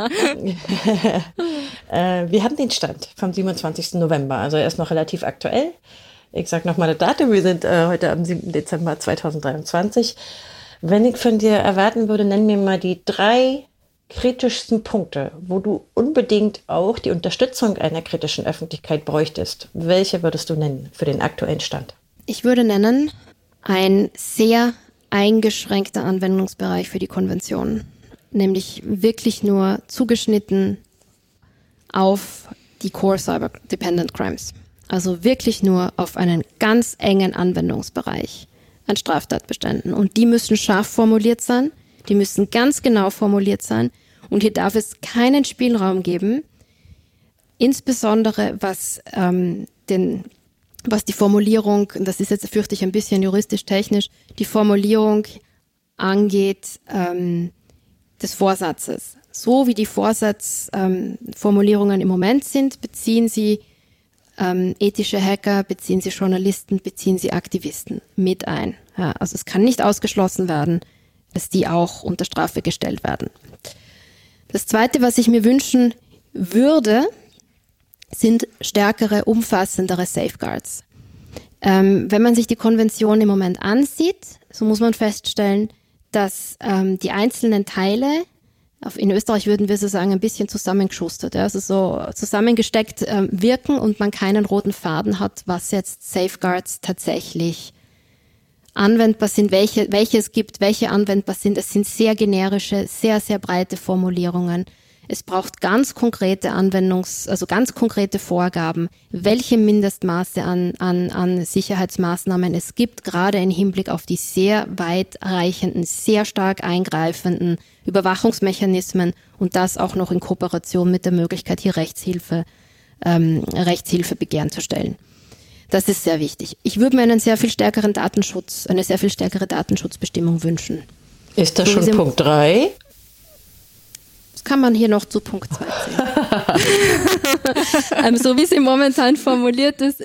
wir haben den Stand vom 27. November, also er ist noch relativ aktuell. Ich sage nochmal das Datum, wir sind heute am 7. Dezember 2023. Wenn ich von dir erwarten würde, nenn mir mal die 3 kritischsten Punkte, wo du unbedingt auch die Unterstützung einer kritischen Öffentlichkeit bräuchtest. Welche würdest du nennen für den aktuellen Stand? Ich würde nennen, ein sehr eingeschränkter Anwendungsbereich für die Konvention, nämlich wirklich nur zugeschnitten auf die Core Cyber Dependent Crimes. Also wirklich nur auf einen ganz engen Anwendungsbereich an Straftatbeständen. Und die müssen scharf formuliert sein, die müssen ganz genau formuliert sein. Und hier darf es keinen Spielraum geben, insbesondere was den was die Formulierung, das ist jetzt, fürchte ich, ein bisschen juristisch-technisch, die Formulierung angeht des Vorsatzes. So wie die Vorsatzformulierungen im Moment sind, beziehen sie ethische Hacker, beziehen sie Journalisten, beziehen sie Aktivisten mit ein. Ja, also es kann nicht ausgeschlossen werden, dass die auch unter Strafe gestellt werden. Das Zweite, was ich mir wünschen würde, sind stärkere, umfassendere Safeguards. Wenn man sich die Konvention im Moment ansieht, so muss man feststellen, dass die einzelnen Teile, in Österreich würden wir so sagen, ein bisschen zusammengeschustert, also so zusammengesteckt wirken und man keinen roten Faden hat, was jetzt Safeguards tatsächlich anwendbar sind, welche es gibt, welche anwendbar sind. Es sind sehr generische, sehr, sehr breite Formulierungen. Es braucht ganz konkrete also ganz konkrete Vorgaben, welche Mindestmaße an Sicherheitsmaßnahmen es gibt, gerade im Hinblick auf die sehr weitreichenden, sehr stark eingreifenden Überwachungsmechanismen und das auch noch in Kooperation mit der Möglichkeit, hier Rechtshilfebegehren zu stellen. Das ist sehr wichtig. Ich würde mir eine sehr viel stärkere Datenschutzbestimmung wünschen. Ist das schon Punkt 3? Das kann man hier noch zu Punkt 2 zählen. So wie sie momentan formuliert ist,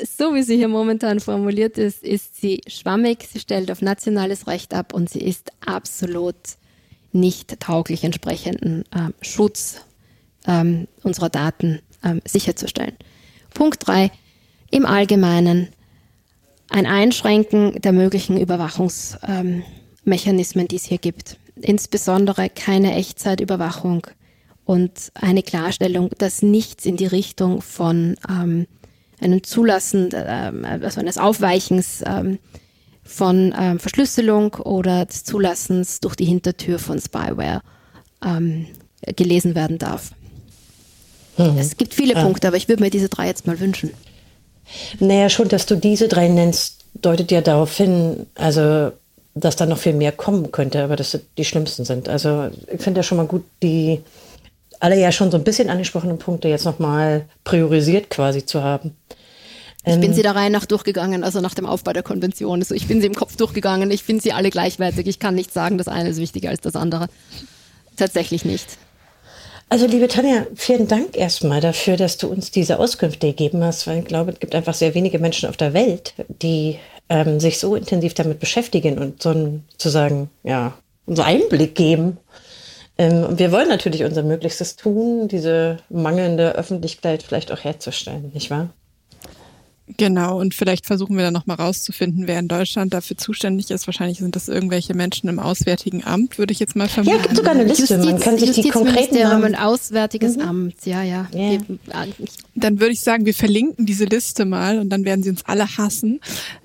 ist sie schwammig, sie stellt auf nationales Recht ab und sie ist absolut nicht tauglich, entsprechenden Schutz unserer Daten sicherzustellen. Punkt 3. Im Allgemeinen ein Einschränken der möglichen Überwachungsmechanismen, die es hier gibt. Insbesondere keine Echtzeitüberwachung und eine Klarstellung, dass nichts in die Richtung von einem Zulassen, also eines Aufweichens von Verschlüsselung oder des Zulassens durch die Hintertür von Spyware gelesen werden darf. Es gibt viele Punkte, aber ich würde mir diese 3 jetzt mal wünschen. Naja, schon, dass du diese 3 nennst, deutet ja darauf hin, also dass da noch viel mehr kommen könnte, aber dass die schlimmsten sind. Also ich finde ja schon mal gut, die alle ja schon so ein bisschen angesprochenen Punkte jetzt nochmal priorisiert quasi zu haben. Ich bin sie der Reihe nach durchgegangen, also nach dem Aufbau der Konvention. Also ich bin sie im Kopf durchgegangen, ich finde sie alle gleichwertig. Ich kann nicht sagen, das eine ist wichtiger als das andere. Tatsächlich nicht. Also liebe Tanja, vielen Dank erstmal dafür, dass du uns diese Auskünfte gegeben hast, weil ich glaube, es gibt einfach sehr wenige Menschen auf der Welt, die sich so intensiv damit beschäftigen und sozusagen so Einblick geben. Und wir wollen natürlich unser Möglichstes tun, diese mangelnde Öffentlichkeit vielleicht auch herzustellen, nicht wahr? Genau, und vielleicht versuchen wir dann nochmal rauszufinden, wer in Deutschland dafür zuständig ist. Wahrscheinlich sind das irgendwelche Menschen im Auswärtigen Amt, würde ich jetzt mal vermuten. Ja, gibt sogar eine Liste. Man kann sich die konkreten Namen... ein Auswärtiges Amt, ja. Dann würde ich sagen, wir verlinken diese Liste mal und dann werden sie uns alle hassen.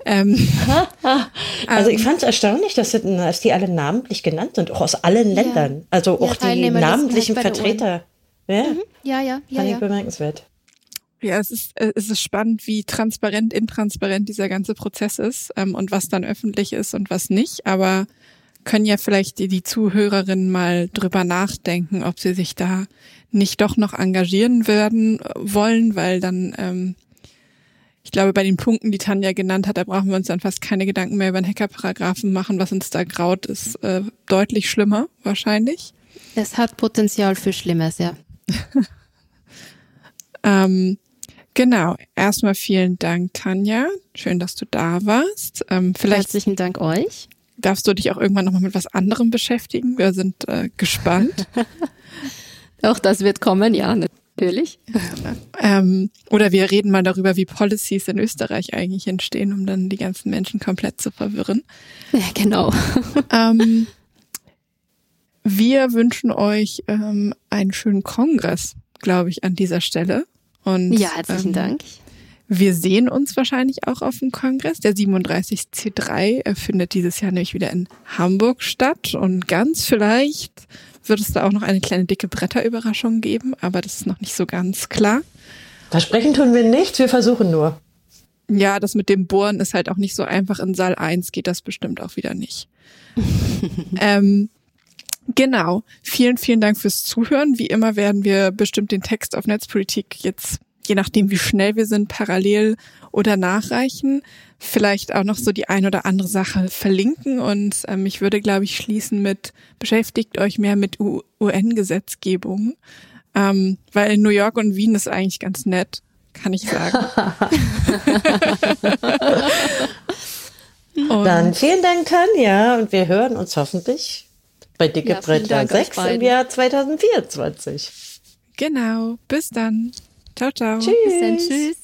Also ich fand es erstaunlich, dass die alle namentlich genannt sind, auch aus allen Ländern. Also auch die namentlichen Vertreter. Fand ich bemerkenswert. Ja, es ist spannend, wie transparent, intransparent dieser ganze Prozess ist und was dann öffentlich ist und was nicht. Aber können ja vielleicht die Zuhörerinnen mal drüber nachdenken, ob sie sich da nicht doch noch engagieren wollen, weil dann, ich glaube, bei den Punkten, die Tanja genannt hat, da brauchen wir uns dann fast keine Gedanken mehr über den Hackerparagraphen machen. Was uns da graut, ist deutlich schlimmer wahrscheinlich. Es hat Potenzial für Schlimmes, ja. Genau, erstmal vielen Dank, Tanja. Schön, dass du da warst. Vielleicht herzlichen Dank euch. Darfst du dich auch irgendwann nochmal mit was anderem beschäftigen? Wir sind gespannt. Auch das wird kommen, ja, natürlich. Oder wir reden mal darüber, wie Policies in Österreich eigentlich entstehen, um dann die ganzen Menschen komplett zu verwirren. Ja, genau. Wir wünschen euch einen schönen Kongress, glaube ich, an dieser Stelle. Und, ja, herzlichen Dank. Wir sehen uns wahrscheinlich auch auf dem Kongress. Der 37C3 findet dieses Jahr nämlich wieder in Hamburg statt. Und ganz vielleicht wird es da auch noch eine kleine dicke Bretterüberraschung geben, aber das ist noch nicht so ganz klar. Versprechen tun wir nichts, wir versuchen nur. Ja, das mit dem Bohren ist halt auch nicht so einfach. In Saal 1 geht das bestimmt auch wieder nicht. Genau. Vielen, vielen Dank fürs Zuhören. Wie immer werden wir bestimmt den Text auf Netzpolitik jetzt je nachdem wie schnell wir sind, parallel oder nachreichen. Vielleicht auch noch so die ein oder andere Sache verlinken und ich würde, glaube ich, schließen mit, beschäftigt euch mehr mit UN-Gesetzgebung, weil in New York und Wien ist eigentlich ganz nett, kann ich sagen. Dann vielen Dank, Tanja, und wir hören uns hoffentlich bei Dicke Bretter 6 im Jahr 2024. Genau, bis dann. Ciao, ciao. Tschüss. Bis dann, tschüss.